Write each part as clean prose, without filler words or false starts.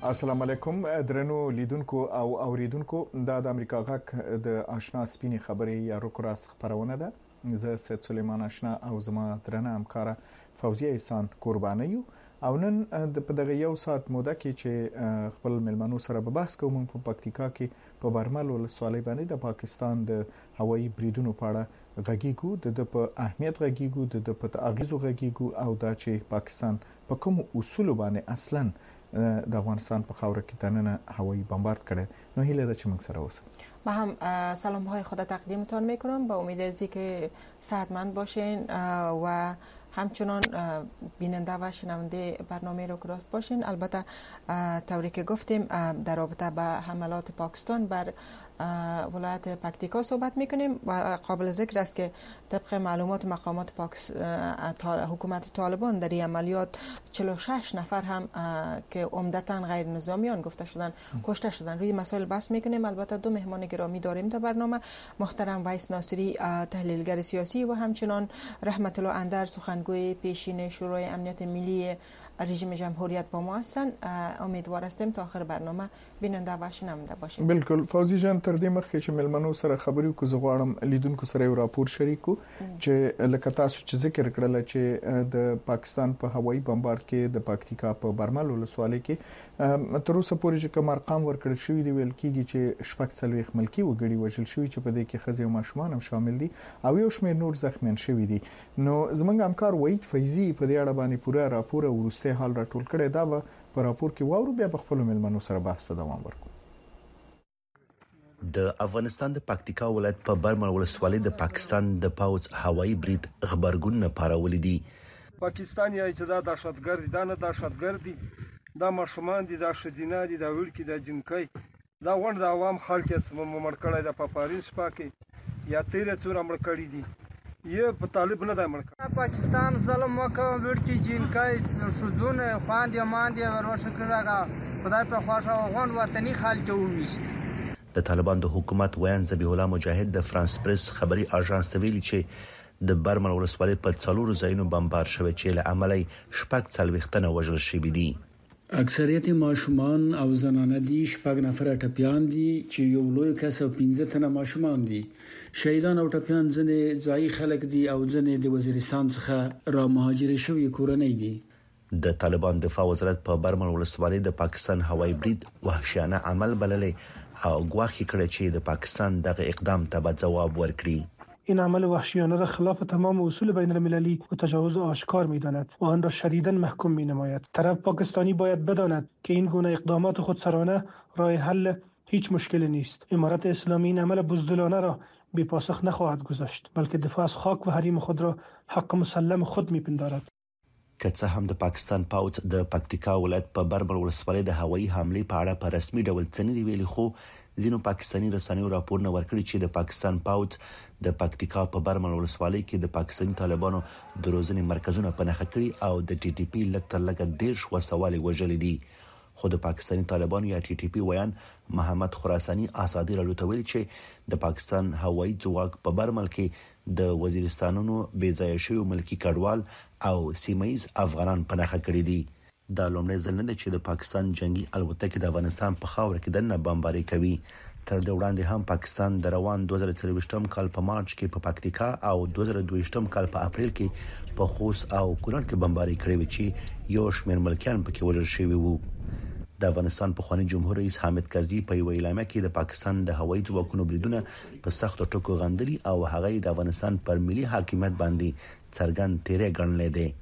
السلام علیکم درنو لیدونکو او اوریدونکو د امریکا غاک د آشنا سپینې خبرې یا روکراس خبرونه ده زه سید سلیمان آشنا او زما درنه همکار فوزیه احسان قربانی یو او نن په دغه یو ساعت موده کې چې خپل ملمنو سره به بحث کوم په پکتیکا کې په برمل ولسوالۍ باندې د پاکستان د هوایي بریدونو په اړه غږیږو د په اهمیت غږیږو د په اغیزو غږیږو او دا چې پاکستان په کوم اصول باندې اصلا د افغانستان په خاور کې دننه هوایی بمبارد کړي نو هیله ده چې موږ سره اوسئ. ما هم سلام های خود تقدیمتان میکنم با امید از اینکه صحتمند باشین و همچنان بیننده و شنونده برنامه روکراس باشین. البته طوری که گفتیم در رابطه با حملات پاکستان بر ولایت پکتیکا صحبت میکنیم و قابل ذکر است که طبق معلومات مقامات حکومت طالبان در این عملیات 46 نفر هم که عمدتاً غیر نظامیان گفته شدن کشته شدن. روی مسائل بحث میکنیم. البته دو مهمان گرامی داریم در برنامه، محترم ویس ناصری تحلیلگر سیاسی و همچنان رحمت الله اندر سخنگوی پیشین شورای امنیت ملی رژیم جمهوریت با ما هستند. امیدوار هستیم تا آخر برنامه بیننده و شنونده باشیم. بالکل فوزی جان تر دې مخکې چې ملمنو سره خبرې کو زه غواړم لیدونکو سره یو راپور شریکو چې لکه تاسو چې ذکر کړل چې د پاکستان په هوایي بمبارد کې د پکتیکا په برمل ولسوالۍ کې تر اوسه پورې چې کوم ارقام ورکړل شوی دی ویل کېږي چې شپږ څلوېښت ملکي وګړي وژل شوي چې په دې کې ښځې او ماشومان هم شامل دي او یو شمېر نور زخمیان شوي دي. نو زموږ همکار وحید فیضي په دې اړه باندې پوره راپور وروسته حال راټول کړی دا به په راپور کې واورو بیا په خپل ملمنو سره بحث ته دوام ورکړو. د افغانستان د پکتیکا ولایت په برمل ولسوالۍ د پاکستان د پاوځ هوایي برید خبرګون پارولې دي. پاکستان یې چې دا دهشتګرد دي، دا نه دهشتګرد دي، دا ماشومان دي، دا ښځینه دي، دا وړکي، دا جنکۍ، دا غونډ د عوام خلک یې مړ کړی ده. په پارین شپه کې یا تیره څومره مړ کړي دي، یې په طالب نه دی مړ کړی. پاکستان ظلم وکړ، وړکي، جنکۍ، ښځونه، خویندې، ماندې روښه کړه، خدای په خوښه غونډ وطني خلک وویشت. د طالبان د حکومت ویان ذبیح الله مجاهد د فرانس پریس خبري اژانس ته ویلي چې د برمل ولسوالۍ په 4 ځایونو بمبار شوی چې له عملي شپږ څلوېښت تنه وژل شوي دي. اکثریت ماشومان او زنانه دي، شپږ نفره ټپیان دي چې یو لوی کس او 15 تنه ماشومان دي. شهیدان او ټپیان ځنې ځای خلک دي او ځنې د وزیرستان څخه را مهاجر شوي کورنۍ دي. د طالبان دفاع وزارت په برمل ولسوالۍ د پاکستان هوایي برید وحشیانه عمل بللې او گواهی کړی چې د پاکستان دغه اقدام ته به جواب ورکړي. این عمل وحشیانه را خلاف تمام اصول بین المللی و تجاوز آشکار می‌داند و آن را شدیداً محکوم می‌نماید. طرف پاکستانی باید بداند که این گونه اقدامات خودسرانه راه حل هیچ مشکلی نیست. امارت اسلامی این عمل بزدلانه را بی پاسخ نخواهد گذاشت، بلکه دفاع از خاک و حریم خود را حق مسلم خود می‌پندارد. که څه هم د پاکستان پاوځ د پکتیکا ولایت په برمل ولسوالۍ د هوایي حملې په اړه په رسمي ډول څه نه دی ویلي، خو ځینو پاکستاني رسنیو راپورونه ورکړي چې د پاکستان پاوځ د پکتیکا په برمل ولسوالۍ کې د پاکستاني طالبانو د روزنې مرکزونه په نښه کړي او د ټي ټي پی لږ تر لږه 13 وسوالې وژلې دي. خو د پاکستاني طالبانو یا ټي ټي پی ویان محمد خراساني ازادي راډیو ته ویلي چې د پاکستان هوایي ځواک په برمل کې د وزیرستانونو بې ځایه شویو ملکي کډوال او سیمایز افغانان په نښه کړي دي. دا لومړی ځل نه دی چې د پاکستان جنگي الوتکې د افغانستان په خاوره کې دننه بمباري کوي. تر دې وړاندې هم پاکستان د روان 2024 کال په مارچ کې په پکتیکا او 2022 کال په اپریل کې په خوست او کونړ کې بمباري کړې و چې یو شمېر ملکیان پکې وژل شوي وو. د افغانستان پخوانی جمهور رئیس حامد کرزي په یو اعلامیه کې د پاکستان د هوایي ځواکونو بریدونه په سختو ټکو غندلي او هغه د افغانستان پر ملي حاکمیت باندې څرګند تیری ګڼلی دی.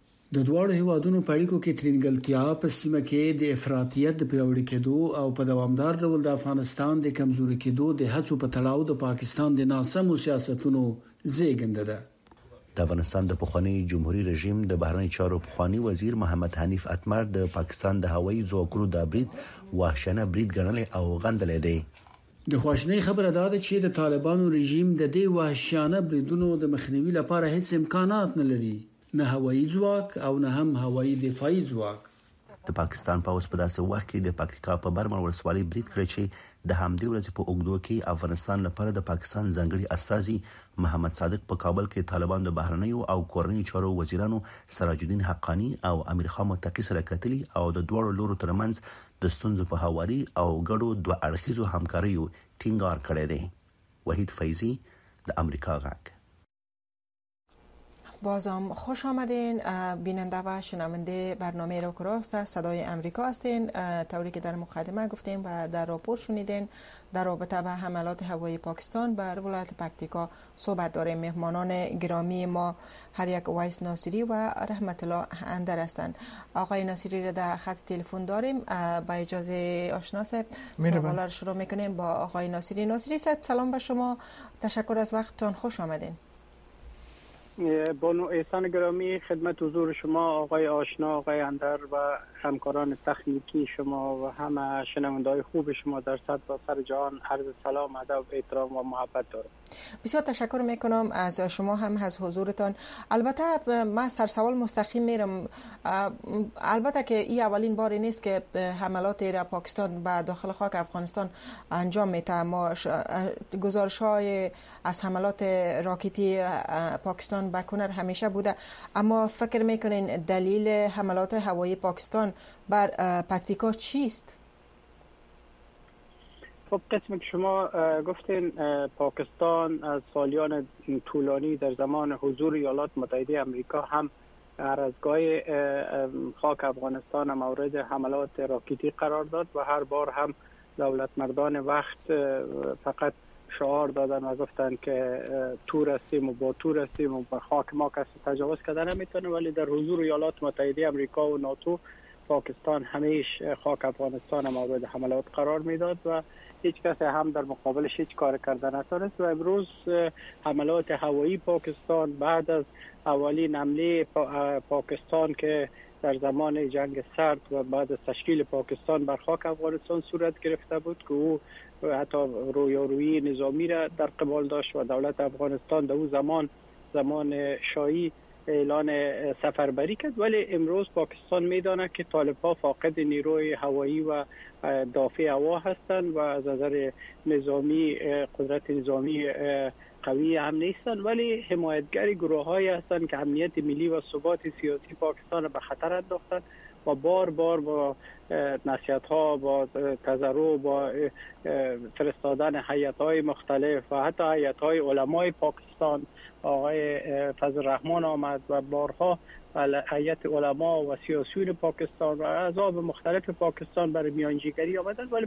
د دواړو هیوادونو په اړیکو کې ترنګلتیا په سیمه کې د افراطیت د پیاوړي کېدو او په دوامدار ډول د افغانستان د کمزوري کېدو د هڅو په تړاو د پاکستان د ناسمو سیاستونو زیږنده ده. د افغانستان د پخوانی جمهوریت رژیم د بهرنی چارو پخوانی وزیر محمد حنیف اتمر د پاکستان د هوایي ځواکونو د برید وحشیانه برید ګڼلی او غندلی دی. د خواشنۍ خبره ده چې د طالبانو رژیم د دې وحشیانه بریدونو د مخنیوي لپاره هیڅ امکانات نه لري، نه هوایي ځواک او نه هم هوایي دفاعي ځواک. د پاکستان پوځ په داسې وخت کې د پکتیکا په برمل ولسوالۍ برید کړی چې د همدې ورځې په اوږدو کې افغانستان لپاره د پاکستان ځانګړي استازي محمد صادق په کابل کې طالبان د بهرنیو او کورنیو چارو وزیرانو سراج الدین حقانی او امیر خان متقی سره کتلي او د دوه لورو ترمنځ د ستونزو په هواري او ګډو دوه اړخیزو همکاریو ټینګار کړی دی. وحید فیضی د امریکا غږ. بازم خوش آمدین بیننده و شنونده برنامه روکراست صدای امریکا هستین. طوری که در مقدمه گفتیم و در راپور شنیدین در رابطه با حملات هوایی پاکستان بر ولایت پکتیکا صحبت داریم. مهمانان گرامی ما هر یک وایس ناصری و رحمت الله اندر هستند. آقای ناصری را در خط تلفن داریم. با اجازه آشنا صاحب سوال را شروع میکنیم با آقای ناصری. ناصری صاحب سلام به شما، تشکر از وقتتان، خوش آمدین. بانو احسان گرامی، خدمت حضور شما آقای آشنا، آقای اندر و همکاران تکنیکی شما و همه شنونده‌های خوب شما در سر جهان عرض سلام، ادب، احترام و محبت دارم. بسیار تشکر میکنم از شما هم از حضورتان. البته من سرسوال مستقیم میرم. البته که این اولین باری نیست که حملات را پاکستان به داخل خاک افغانستان انجام میده. ما گزارش‌های از حملات راکتی پاکستان به کنر همیشه بوده، اما فکر میکنین دلیل حملات هوایی پاکستان بر پکتیکا چیست؟ خب قسمی که شما گفتین پاکستان از سالیان طولانی در زمان حضور ایالات متحده امریکا هم هر از گاهی خاک افغانستان مورد حملات راکتی قرار داد و هر بار هم دولت مردان وقت فقط شعار دادن و گفتن که تور هستیم و با تور هستیم و بر خاک ما کسی تجاوز کردن نمیتونه، ولی در حضور ایالات متحده امریکا و ناتو پاکستان همیشه خاک افغانستان مورد حملات قرار میداد و هیچ کسی هم در مقابلش هیچ کار کردن نتونست. و امروز حملات هوایی پاکستان بعد از اولین حمله پاکستان که در زمان جنگ سرد و بعد از تشکیل پاکستان بر خاک افغانستان صورت گرفته بود که او حتی رویارویی نظامی را در قبال داشت و دولت افغانستان در اون زمان شاهی اعلان سفربری کرد، ولی امروز پاکستان میداند که طالبان فاقد نیروی هوایی و دافع هوا هستند و از نظر نظامی قدرت نظامی قوی هم نیستند، ولی حمایتگر گروه‌هایی هستند که امنیت ملی و ثبات سیاسی پاکستان را به خطر انداختند و بار بار با نصیحت‌ها، با تضرع، با فرستادن هیئت‌های مختلف و حتی هیئت‌های علمای پاکستان، آقای فضل الرحمن آمد و بارها هیئت علما و سیاسیون پاکستان و احزاب مختلف پاکستان برای میانجیگری آمدند، ولی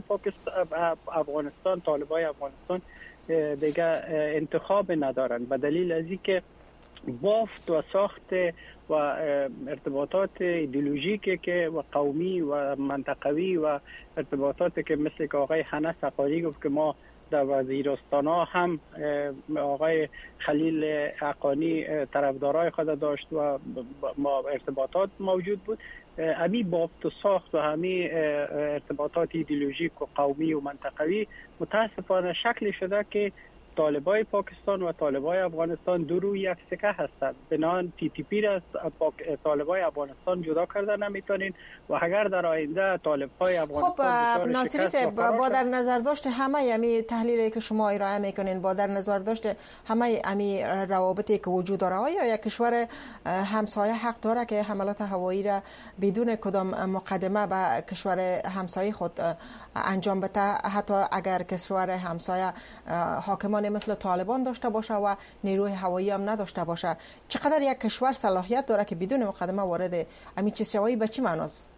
افغانستان، طالبای افغانستان دیگه انتخاب ندارند به دلیل از اینکه بافت و ساخت و ارتباطات ایدئولوژیکی که و قومی و منطقوی و ارتباطاتی که مثل که آقای حنه سقاری گفت که ما در وزیرستان ها هم آقای خلیل حقانی طرفدارای خود داشت و ما ارتباطات موجود بود. همی بافت و ساخت و همی ارتباطات ایدئولوژیک و قومی و منطقوی متاسفانه شکل شده که طالبای پاکستان و طالبای افغانستان دو روی یک سکه هستند. بنابراین TTP را از طالبای افغانستان جدا کردن نمیتونین و اگر در آینده طالبای افغانستان خب ناصری صاحب با در نظر داشت همه همی تحلیلی که شما ارائه میکنین، با در نظر داشت همه همی روابطی که وجود داره، آیا یک کشور همسایه حق داره که حملات هوایی را بدون کدام مقدمه به کشور همسایه خود انجام بده، حتی اگر کشور همسایه حاکمان مثل طالبان داشته باشه و نیروی هوایی هم نداشته باشه؟ چقدر یک کشور صلاحیت داره که بدون مقدمه وارد همین چیز شوی؟ به چی معناست؟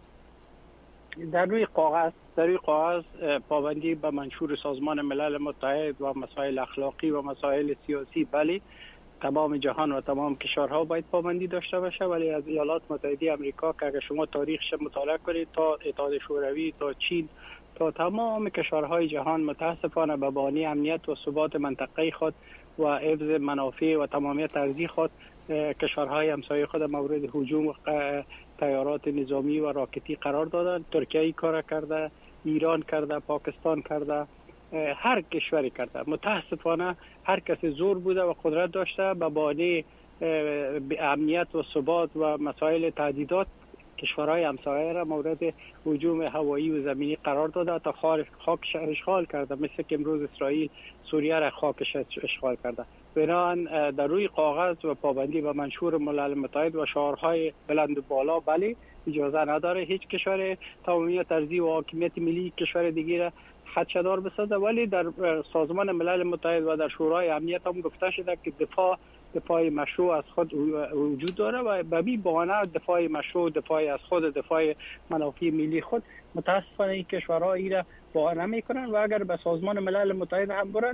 در روی کاغذ پابندی به منشور سازمان ملل متحد و مسائل اخلاقی و مسائل سیاسی، بله تمام جهان و تمام کشورها باید پابندی داشته باشه، ولی از ایالات متحده آمریکا که اگر شما تاریخش مطالعه کنید تا اتحاد شوروی تا چین تا تمام کشورهای جهان متاسفانه به بانی امنیت و ثبات منطقه خود و حفظ منافع و تمامیت ارضی خود کشورهای همسایه خود مورد هجوم تیارات نظامی و راکتی قرار دادند. ترکیه کار کرده، ایران کرده، پاکستان کرده، هر کشوری کرده. متاسفانه هر کسی زور بوده و قدرت داشته به بانی امنیت و ثبات و مسائل تهدیدات کشورهای همسایه را مورد هجوم هوایی و زمینی قرار داده تا خاکش اشغال کرده، مثل که امروز اسرائیل سوریه را خاکش اشغال کرده. بنابراین در روی کاغذ و پابندی به منشور ملل متحد و شعارهای بلند و بالا بله اجازه نداره هیچ کشور تمامیت ارضی و حاکمیت ملی کشور دیگه را خدشه‌دار بسازه، ولی در سازمان ملل متحد و در شورای امنیت هم گفته شده که دفاع مشروع از خود وجود داره و به این بهانه دفاع مشروع، دفاع از خود، دفاع منافع ملی خود متاسفانه این کشورها این را بهانه میکنن و اگر به سازمان ملل متحد هم برن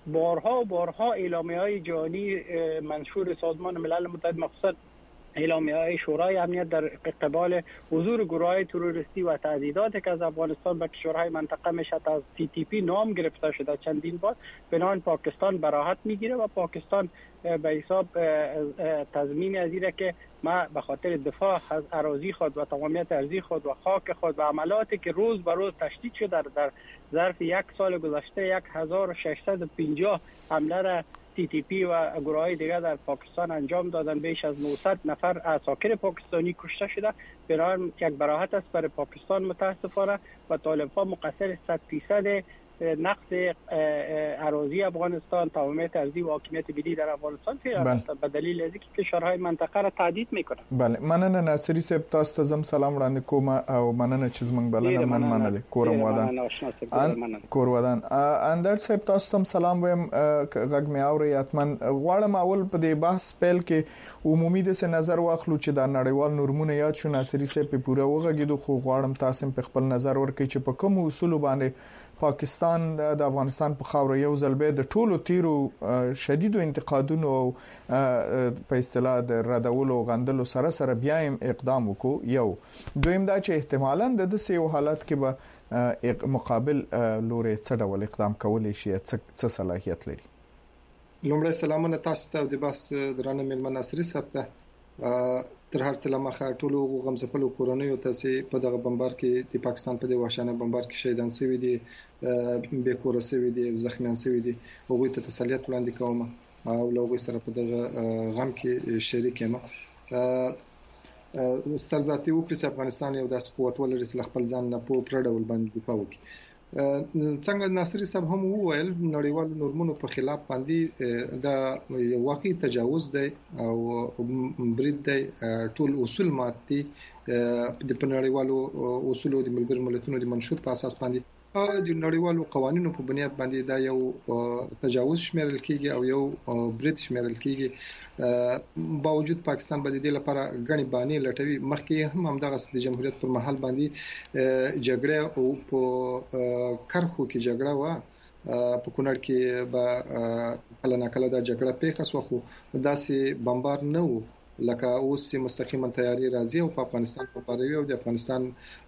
بارها اعلامیه‌های جهانی منشور سازمان ملل متحد مخصوصا اعلامیه‌های شورای امنیت در قبال حضور گروه‌های تروریستی و تهدیدات که از افغانستان به کشورهای منطقه میشه از TTP نام گرفته شده چندین بار. بنابراین پاکستان براحت میگیره و پاکستان به حساب تضمین از اینه که ما به خاطر دفاع از اراضی خود و تمامیت ارضی خود و خاک خود و عملاتی که روز به روز تشدید شده در ظرف یک سال گذشته 1650 حمله را TTP و گروه‌های دیگر در پاکستان انجام دادن، بیش از 900 نفر اساکر پاکستانی کشته شده. برای یک براحت است برای پاکستان متاسفانه و طالب‌ها مقصر 100% نقض اراضی افغانستان، تمامیت ارضی و حاکمیت ملی در افغانستان به دلیل از اینکه کشورهای منطقه را تهدید میکنند. بله، مننه ناصری صاحب، تاسو ته زم سلام وړاندې کوم او مننه چې زمونږ بلنه مننه کورم ودان کور ودان اندر صاحب تاسو ته سلام ویم. غږ مې اوري اتمن غواړم اول په دې بحث پیل کې عمومي د نظر واخلو چې د نړیوال نورمونه یاد شو. ناصری صاحب په پوره وغږیدو خو غواړم تاسو په خپل نظر ورکړئ چې په کوم اصول باندې پاکستان د افغانستان په خاور یو ځل به د ټولو تیرو شدیدو انتقادونو او په اصطلاح د ردولو غندلو سره بیا هم اقدام وکړو. یو دویم دا چې احتمالاً د دې حالت کې به مقابل لوري څه ډول اقدام کولای شي، څه صلاحیت لري. لومړی سلامونه تاسو ته د بحث درانه مېلمه ناصری صاحب ته. تر هر څه لمخه ټولو غمزپلو کورونیو ته په دغه بمبار کې د پاکستان په دې وحشانه بمبار کې شهیدان شوي دي، به کور شوي دي، زخمیان شوي دي، هغوی ته تسلیت وړاندې کوم او له هغوی سره په دغه غم کې شریک یم. ستر ذاتي وکړي چې افغانستان یو داسې قوت ولري چې خپل ځان نه په پوره ډول باندې دفاع وکړي. څنګه ناصری صاحب هم وویل نړیوال نورمونو په خلاف باندې دا یو واقعي تجاوز دی او برید دی. ټول اصول مات دي د نړیوالو اصولو د ملګرو ملتونو د منشور په اساس باندې او د نړیوالو قوانینو په بنیاد باندې دا یو تجاوز شمیرل کیږي او یو برید شمیرل کیږي. باوجود پاکستان باندې د لپاره غني بانی لټوي. مخکې هم همدغه د جمهوریت پر مهال باندې جګړه او په کرخو کې جګړه و، په کونړ کې به کله نه کله دا جګړه پیښه شو، خو داسې بمبار نه و لکه اوس مستقیما تیاری راځي او په افغانستان په پاروي او د افغانستان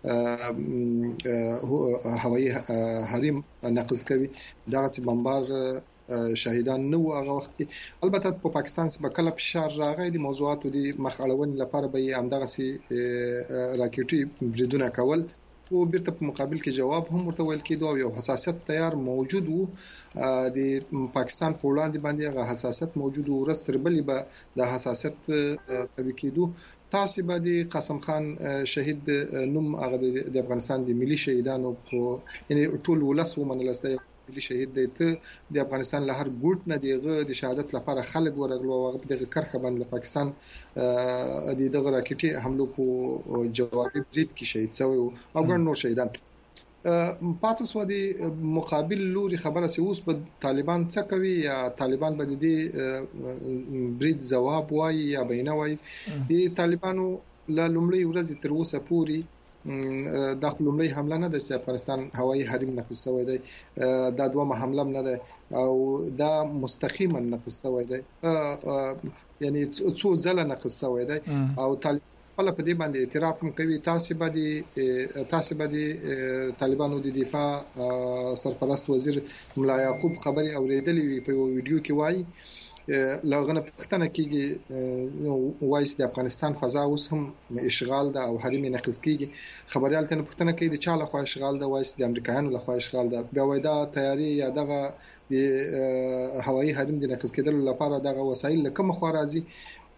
هوایي حریم نقض کوي. دا چې بمبار شهیدان نو هغه وخت کې البته په پاکستان کې به کله فشار راغی د موضوعاتو د مخاړونې لپاره به همدغه سي راکټي بریدونه کول او بیرته په مقابل کې جواب هم ورته ویل کېدو او یو حساسیت تیار موجود وو. د پاکستان په وړاندې باندې هغه حساسیت موجود وو، ورستر بلې به د حساسیت قوي کېدو. تاسو به د قاسم خان شهید نوم هغه د افغانستان د ملي شهیدانو په یعنی ټول ولس ومنلسته ملي شهید دی. ته د افغانستان له هر ګوټ نه دیغه د شهادت لپاره خلک ورغلو او هغه دغه کرخه باندې پاکستان د دغه راکټي حملو په جوابي برید کې شهید شوی او ګڼ نور شهیدان پاتې سو. د مقابل لوري خبره سي اوس په طالبان څه کوي یا طالبان به د برید جواب وایي یا بینه وایي. د طالبانو له لومړۍ ورځې تر اوسه پورې داخل لومړی حمله نه ده چې افغانستان هوایي حریم نقض شوی دی، دا دومره حمله نه ده او دا مستقیما نقض شوی دی، یعنی څو ځله نقض شوی دی او طالبان په دې باندې اعتراف هم کوي. تاسو باندې طالبانو د دفاع سرپرست وزیر ملا یعقوب خبري اوریدلې په ویډیو کې وایي لغنه پښتنه کېږي وایي د افغانستان فضا اوس هم اشغال ده او حریم نقض کېږي. خبريال ته پښتنه کوي د چا له خوا اشغال ده، وایي د امریکایانو له خوا اشغال ده. بیا وایي دا تیاری یا دغه د هوایي حریم د نقض کېدلو لپاره دغه وسایل له کوم خوا راځي.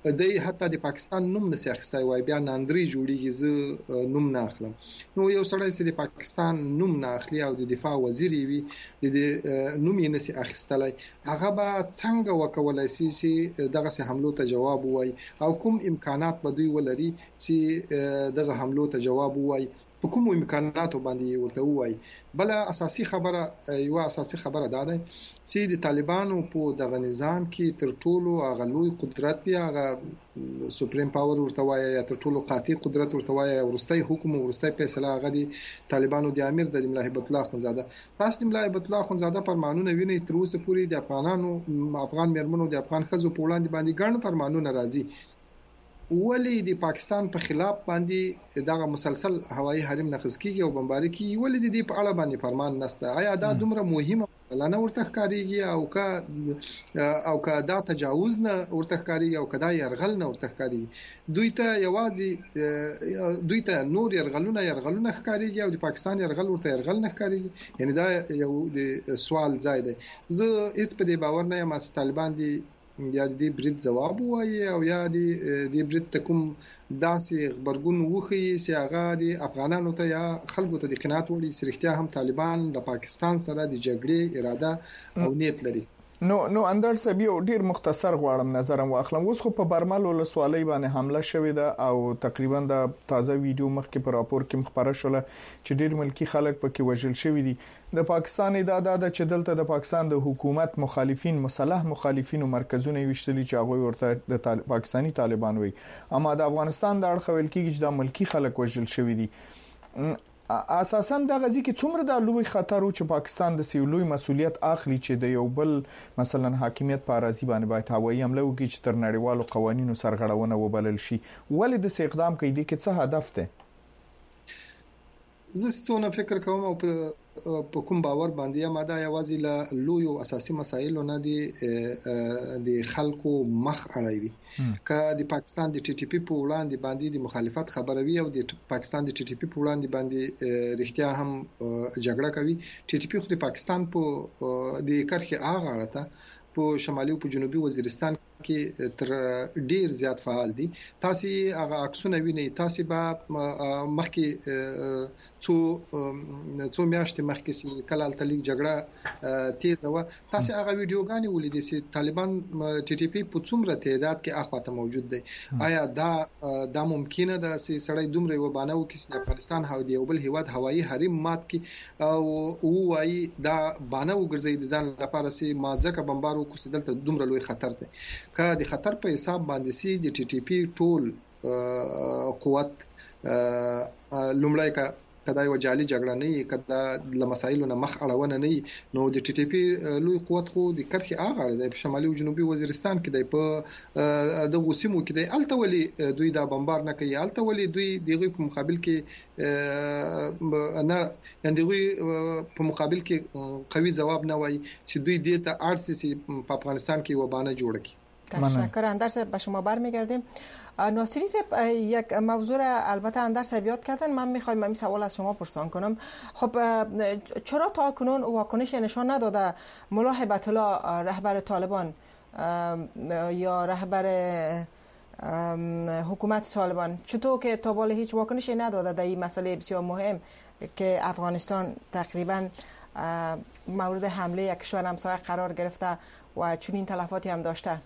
د حتی د پاکستان نوم نسی اخیستی وای بیا ناندري جوړیږي زه نوم نه اخلم. نو یو سړی چې د پاکستان نوم نه اخلي او د دفاع وزیر وي د نوم یې نسی اخیستلی هغه به څنګه وکولای شي چې دغه حملو ته جواب وای او کوم امکانات به دوی ولري چې دغه حملو ته جواب وای په کوم امکاناتو باندې ورته وای. بل اساسي خبره دا ده چې د طالبانو په دغه نظام کې تر ټولو هغه لوی قدرت دی هغه سوپریم پاور ورته وای یا تر ټولو قاطع قدرت ورته وای ورستۍ حکم ورستۍ فیصله هغه دی طالبانو د امیر د ملا هیبت الله خونزاده. تاسو د ملا هیبت الله خونزاده فرمانونه ویني تر اوسه پورې د افغان مرمنو د افغان خزو په وړاندې باندې ګڼ فرمانونه راځي. ولی د پاکستان په خلاف باندې دغه مسلسل هوایي حریم نقض کیږي او بمباري کیږي ولی د دې په اړه باندې فرمان نشته؟ آیا دا دومره مهمه لانه ورته ښکاریږي او که دا تجاوز نه ورته ښکاریږي او که دا يرغل نه ورته ښکاریږي؟ دوی ته نور يرغلونه ښکاریږي او د پاکستان يرغل ورته يرغل نه ښکاریږي؟ یعنی دا یو د سوال ځای دی. زه هیڅ په دې باور نه یم چې طالبان دي یا د برید جواب وایي او یا د برید تکوم داسې خبرګون وخی چې هغه د افغانانو ته یا خلکو ته د قناعت وړي چې رښتیا هم طالبان د پاکستان سره د جګړې اراده او نیت لري. نو اندر صاحب یو ډیر مختصر غواړم نظرم واخلم. اوس خو په برمل ولسوالۍ باندې حمله شوې ده او تقریبا د تازه ویډیو مخکې په راپور کې مخبره شوله چې ډیر ملکی خلک پکې وژل شوي دي. د پاکستان ادعا ده چې دلته د پاکستان د حکومت مخالفین مسلح مخالفینو مرکزونه وشتلي چې هغه ورته د پاکستانی طالبان وي، اما د افغانستان د اړخ ویل کېږي چې د ملکی خلک وژل شوي دي. اساسا د غزي کې څومره د لوی خطر او چې پاکستان د سیولوی مسولیت اخلي چې د یو بل مثلا حاکمیت په اراضي باندې باید هوایي حمله وکړي چې تر نړیوالو قوانینو سرغړونه وبلل شي، ولې د اقدام کوي د کې څه هدف ده؟ زه څونه فکر کوم او په کوم باور باندې ما دا یوازې له لوی او اساسي مسایلو نه دي د خلکو مخ اړوي. که د پاکستان د ټي ټي پی په وړاندې باندې د مخالفت خبروي او د پاکستان د ټي ټي پی په وړاندې باندې رښتیا هم جګړه کوي. ټي ټي پی خو د پاکستان په د کرخه هغه اړه په شمالي او په جنوبي وزیرستان کې تر ډیر زیات فعال دي. تاسو هغه عکسونه وینئ، تاسو به مخکې څو میاشتې مخکې چې کله تلګ جګړه تیزه و تاسو هغه ویډیوګانې ولیدئ چې طالبان ټي ټي پی په څومره تعداد کې اخواته موجود دي. آیا دا ممکنه ده چې سړی دومره وبانه وکړي چې افغانستان هاو دی یو بل هیواد هوایي حریم مات کړي او وايي دا بانه وګرځي د ځان لپاره چې ما ځکه بمبار وکړي چې دلته دومره لوی خطر دی؟ که د خطر په حساب باندې سي د ټي ټي پی ټول قوت لومړی کدا یو جالي جګړه نه کدا لمسایلو نه مخ اړونه نه نو د ټي ټي پی لوی قوت خو د کرخي هغه د شمالي او جنوبي وزیرستان کې د په د غوسیمو کې د التولي دوی دا بمبار نه کوي، التولي دوی دغه په مقابل کې نه یندوی په مقابل کې قوي جواب نه وای چې دوی دې ته ارسي په افغانستان کې وبانه جوړ کړي. تشکر. اندر صاحب به شما برمیگردیم. ناصری صاحب یک موضوع را البته اندر صاحب یاد کردن، من میخوایم همین سوال از شما پرسان کنم. خب چرا تا کنون واکنش نشان نداده ملا هیبت الله رهبر طالبان یا رهبر حکومت طالبان، چطور که تا بالا هیچ واکنشی نداده در این مسئله بسیار مهم که افغانستان تقریبا مورد حمله یک کشور همسایه قرار گرفته و چنین تلفاتی هم داشته؟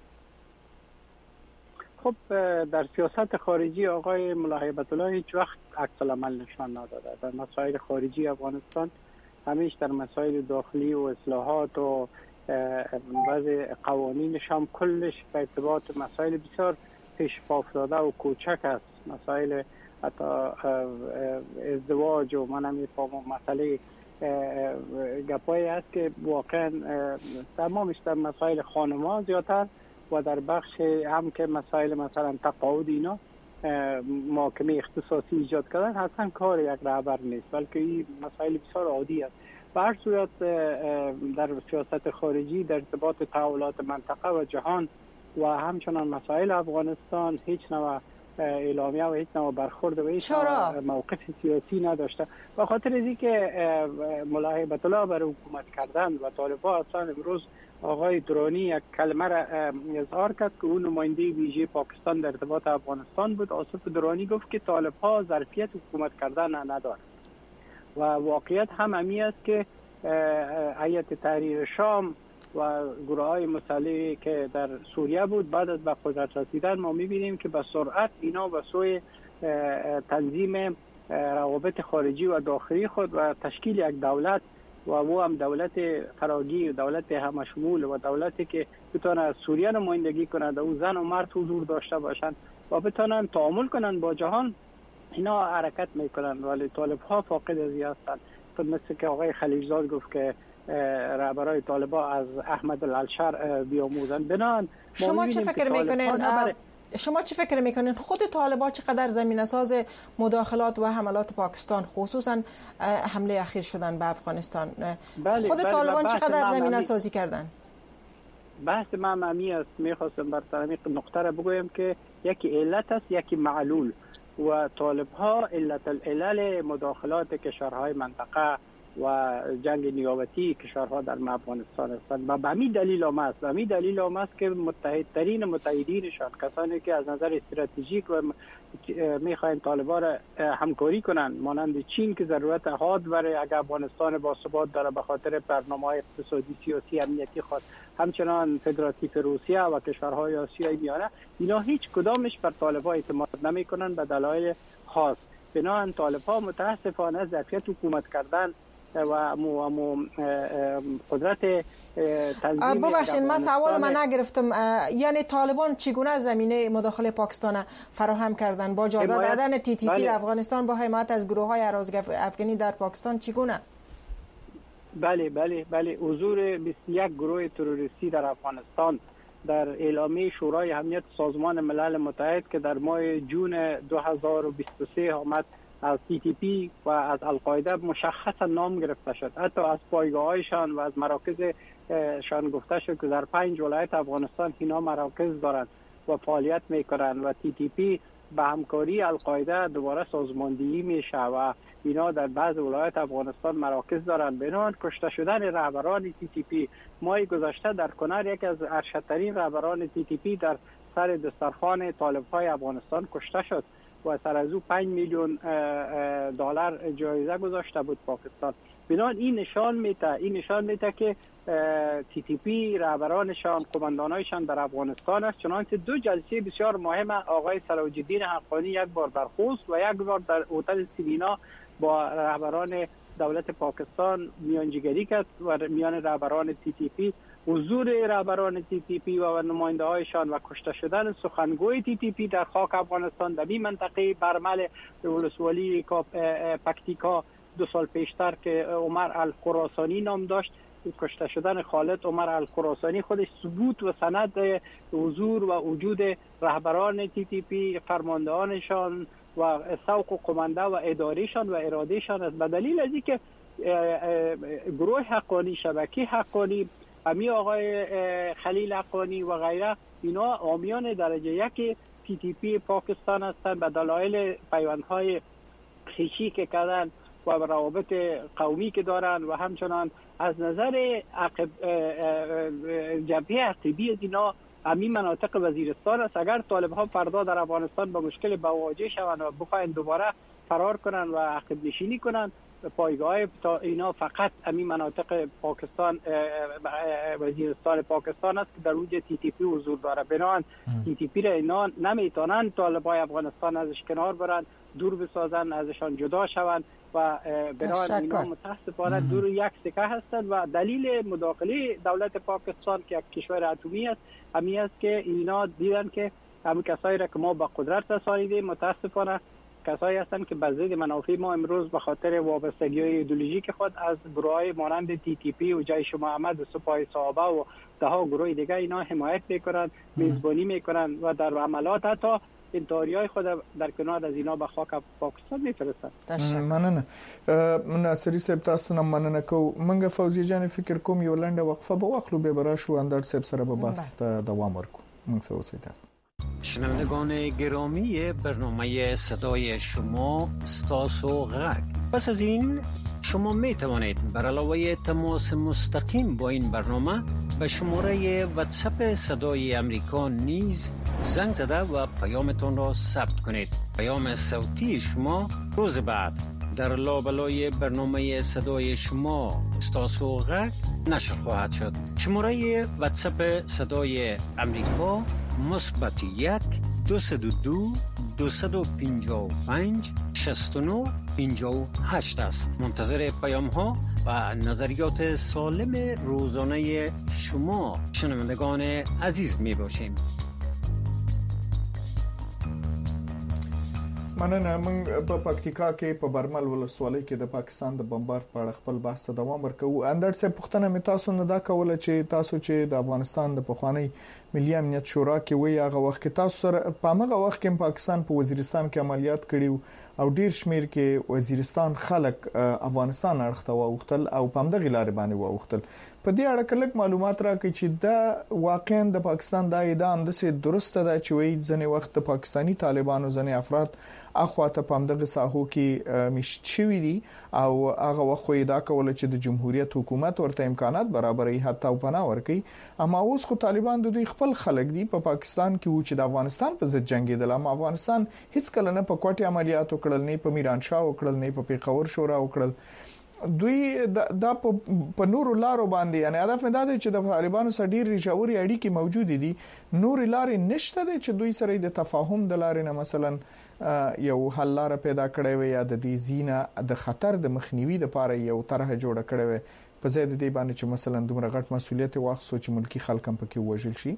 خب در سیاست خارجی آقای ملا هیبت الله هیچ وقت عکس العمل نشان نداده. در مسائل خارجی افغانستان همیشه در مسائل داخلی و اصلاحات و وضع قوانینش هم کلش به ارتباط مسائل بسیار پیش پا افتاده و کوچک است. مسائل حتی ازدواج و من میفهمم مسئله گپایی است که واقعا تمامش در مسائل خانم‌ها زیادتر و در بخش هم که مسائل مثلا تقاعد اینا محاکمه اختصاصی ایجاد کردن اصلا کار یک رهبر نیست، بلکه این مسائل بسیار عادی است. به هر صورت در سیاست خارجی در ارتباط تحولات منطقه و جهان و همچنان مسائل افغانستان هیچ نوع اعلامیه و هیچ نوع برخورد و هیچ موقف سیاسی نداشته. به خاطر از اینکه ملاحظه الله بر حکومت کردن و طالبان اصلا امروز آقای درانی یک کلمه را اظهار کرد که اون نماینده ویژه پاکستان در ارتباط افغانستان بود. آصف درانی گفت که طالب‌ها ظرفیت حکومت کردن ندارند و واقعیت هم همی است که هیئت تحریر شام و گروه‌های مسلحی که در سوریه بود بعد از به قدرت رسیدن ما می‌بینیم که به سرعت اینا به سوی تنظیم روابط خارجی و داخلی خود و تشکیل یک دولت و او هم دولت فراگیر و دولت همشمول و دولتی که بتونه از سوریه نمایندگی کنند و زن و مرد حضور داشته باشند و بتونن تعامل کنند با جهان، اینا حرکت میکنند. ولی طالب‌ها فاقد از این هستند. مثل که آقای خلیلزاد گفت که رهبرای طالبان از احمد الالشر بیاموزند. بنان شما چه فکر میکنین؟ شما چه فکر میکنین خود طالبان چقدر زمینه ساز مداخلات و حملات پاکستان خصوصا حمله اخیر شدن به افغانستان خود طالبان چقدر زمینه سازی کردن؟ بحث من معنی است. میخواستم بر طرف نقطه را بگویم که یکی علت است یکی معلول و طالب‌ها علت العلل مداخلات کشورهای منطقه و جنگ نیابتی کشورها در افغانستان هستند و به همین دلیل هم است که متحدترین متحدینشان کسانی که از نظر استراتژیک و میخواین طالبان را همکاری کنند مانند چین که ضرورت حاد برای اگر افغانستان با ثبات داره به خاطر برنامه‌های اقتصادی سیاسی امنیتی خود، همچنان فدراتیو روسیه و کشورهای آسیای میانه، اینا هیچ کدامش بر طالبان اعتماد نمیکنند به دلایل خاص. بنابراین طالبان متاسفانه ظرفیت حکومت کردن و قدرت تنظیم ببخشید من سوال من نگرفتم. یعنی طالبان چگونه زمینه مداخله پاکستان فراهم کردن با جا دادن TTP افغانستان با حمایت از گروه‌های اراضی افغانی در پاکستان چگونه؟ بله حضور 21 گروه تروریستی در افغانستان در اعلامیه شورای امنیت سازمان ملل متحد که در ماه جون 2023 آمد از TTP و از القاعده مشخصا نام گرفته شد. حتی از پایگاه‌هایشان و از مراکزشان گفته شد که در 5 ولایت افغانستان اینا مراکز دارند و فعالیت میکنند و TTP به همکاری القاعده دوباره سازماندهی میشه و اینا در بعض ولایت افغانستان مراکز دارند. بنابراین کشته شدن رهبران TTP ماه گذشته در کنار یکی از ارشدترین رهبران TTP در سر دسترخوان طالب‌های افغانستان کشته شد و سر از او 5 میلیون دلار جایزه گذاشته بود پاکستان. بنابراین این نشان میده که TTP رهبرانشان قماندانایشان در افغانستان است. چنانچه 2 جلسه بسیار مهم آقای سراج الدین حقانی یک بار در خوست و یک بار در هتل سیرینا با رهبران دولت پاکستان میانجیگری کرد و میان رهبران TTP حضور رهبران TTP و نماینده هایشان و کشته شدن سخنگوی TTP در خاک افغانستان در این منطقه برمل ولسوالی پکتیکا 2 سال پیشتر که عمر الخراسانی نام داشت، کشته شدن خالد عمر الخراسانی خودش ثبوت و سند حضور و وجود رهبران TTP فرماندهانشان و سوق و قمانده و ادارهشان و ارادهشان است. به دلیل از اینکه گروه حقانی، شبکه حقانی، امی آقای خلیل حقانی و غیره اینا حامیان درجه 1 TTP پاکستان هستند به دلایل پیوندهای خویشی که کردن و روابط قومی که دارن و همچنان از نظر جبهه عقبی اینا همین مناطق وزیرستان است. اگر طالب‌ها فردا در افغانستان با مشکل مواجه شوند و بخواین دوباره فرار کنن و عقب نشینی کنن، پایگاه اینا فقط همین مناطق پاکستان وزیرستان پاکستان است که در اوج TTP حضور داره. بنابراین TTP را اینا نمیتونن طالبای افغانستان ازش کنار برن، دور بسازن، ازشان جدا شوند و بنابراین اینا متاسفانه دور یک سکه هستند و دلیل مداخله دولت پاکستان که یک کشور اتمی است همین است که اینا دیدن که همین کسایی را که ما به قدرت رسانیدیم متاسفانه کسایی هستند که به ضد منافع ما امروز به خاطر وابستگی‌های ایدئولوژیک خود از گروه‌های مانند TTP و جیش محمد و سپاه صحابه و ده‌ها گروه دیگه اینا حمایت میکنن، میزبانی میکنن و در عملات حتی انتحاری‌های خود در کنار از اینا به خاک پاکستان میفرستن. مننه. ناصری صاحب تاسو نه مننه کو منګه فوزي جان فکر کوم یو لنډه وقفه به واخلو به برا شو اندر صاحب سره به بحث دوام ورکو. موږ څه وسیته شنوندگان گرامی برنامه صدای شما استاسو غرق. پس از این شما می توانید بر علاوه تماس مستقیم با این برنامه به شماره واتساپ صدای امریکا نیز زنگ زده و پیامتان را ثبت کنید. پیام صوتی شما روز بعد در لابلای برنامه صدای شما استاسو غرق نشر خواهد شد. شماره واتساپ صدای امریکا +1 202 255 69 58 است. منتظر پیام ها و نظریات سالم روزانه شما شنوندگان عزیز می باشیم. مننه. موږ په پکتیکا کې په برمل ولسوالۍ کې د پاکستان د بمبارد په اړه خپل بحث ته دوام ورکوو. اندر څه پوښتنه مې تاسو نه دا کوله چې تاسو چې د افغانستان د پخوانی ملي امنیت شورا کې وی هغه وخت کې تاسو سره په هغه وخت کې پاکستان په وزیرستان کې عملیات کړیو او ډیر شمیر کې وزیرستان خلک افغانستان اړخته واوختل او په همدغه لارې باندې واوختل. په دې اړه کلک معلومات راکړي چې دا واقعا د پاکستان د اعدام د څه درسته ده چې وی ځنې وخت د پاکستانی طالبانو ځنې افراد اخواته په همدغه ساحو کې مشت شوی دي او هغه وخت دا کوله چې د جمهوریت حکومت ورته امکانات برابرې حتی او پناه ورکړي. اما اوس خو طالبان د دوی خپل خلک دي په پاکستان کې و چې د افغانستان په ضد جنگیدل. اما افغانستان هیڅ کله نه په کوټي عملیات وکړل، نه په میرانشاه وکړل، نه په پیښور شورا وکړل. دوی دا په نورو لارو باندې یعنی هدف دا دی چې د طالبانو سره ډیر ریښاوري اړیکې موجود دي. نور لارې نشته دي چې دوی سره د تفاهم د لارې نه مثلا یو حل لار پیدا کړي وي یا د دې زینه د خطر د مخنیوي لپاره یو طرحه جوړه کړي وي په ځای د دې باندې چې مثلا دومره غټ مسولیت واخصو چې ملکی خلک هم پکې وژل شي.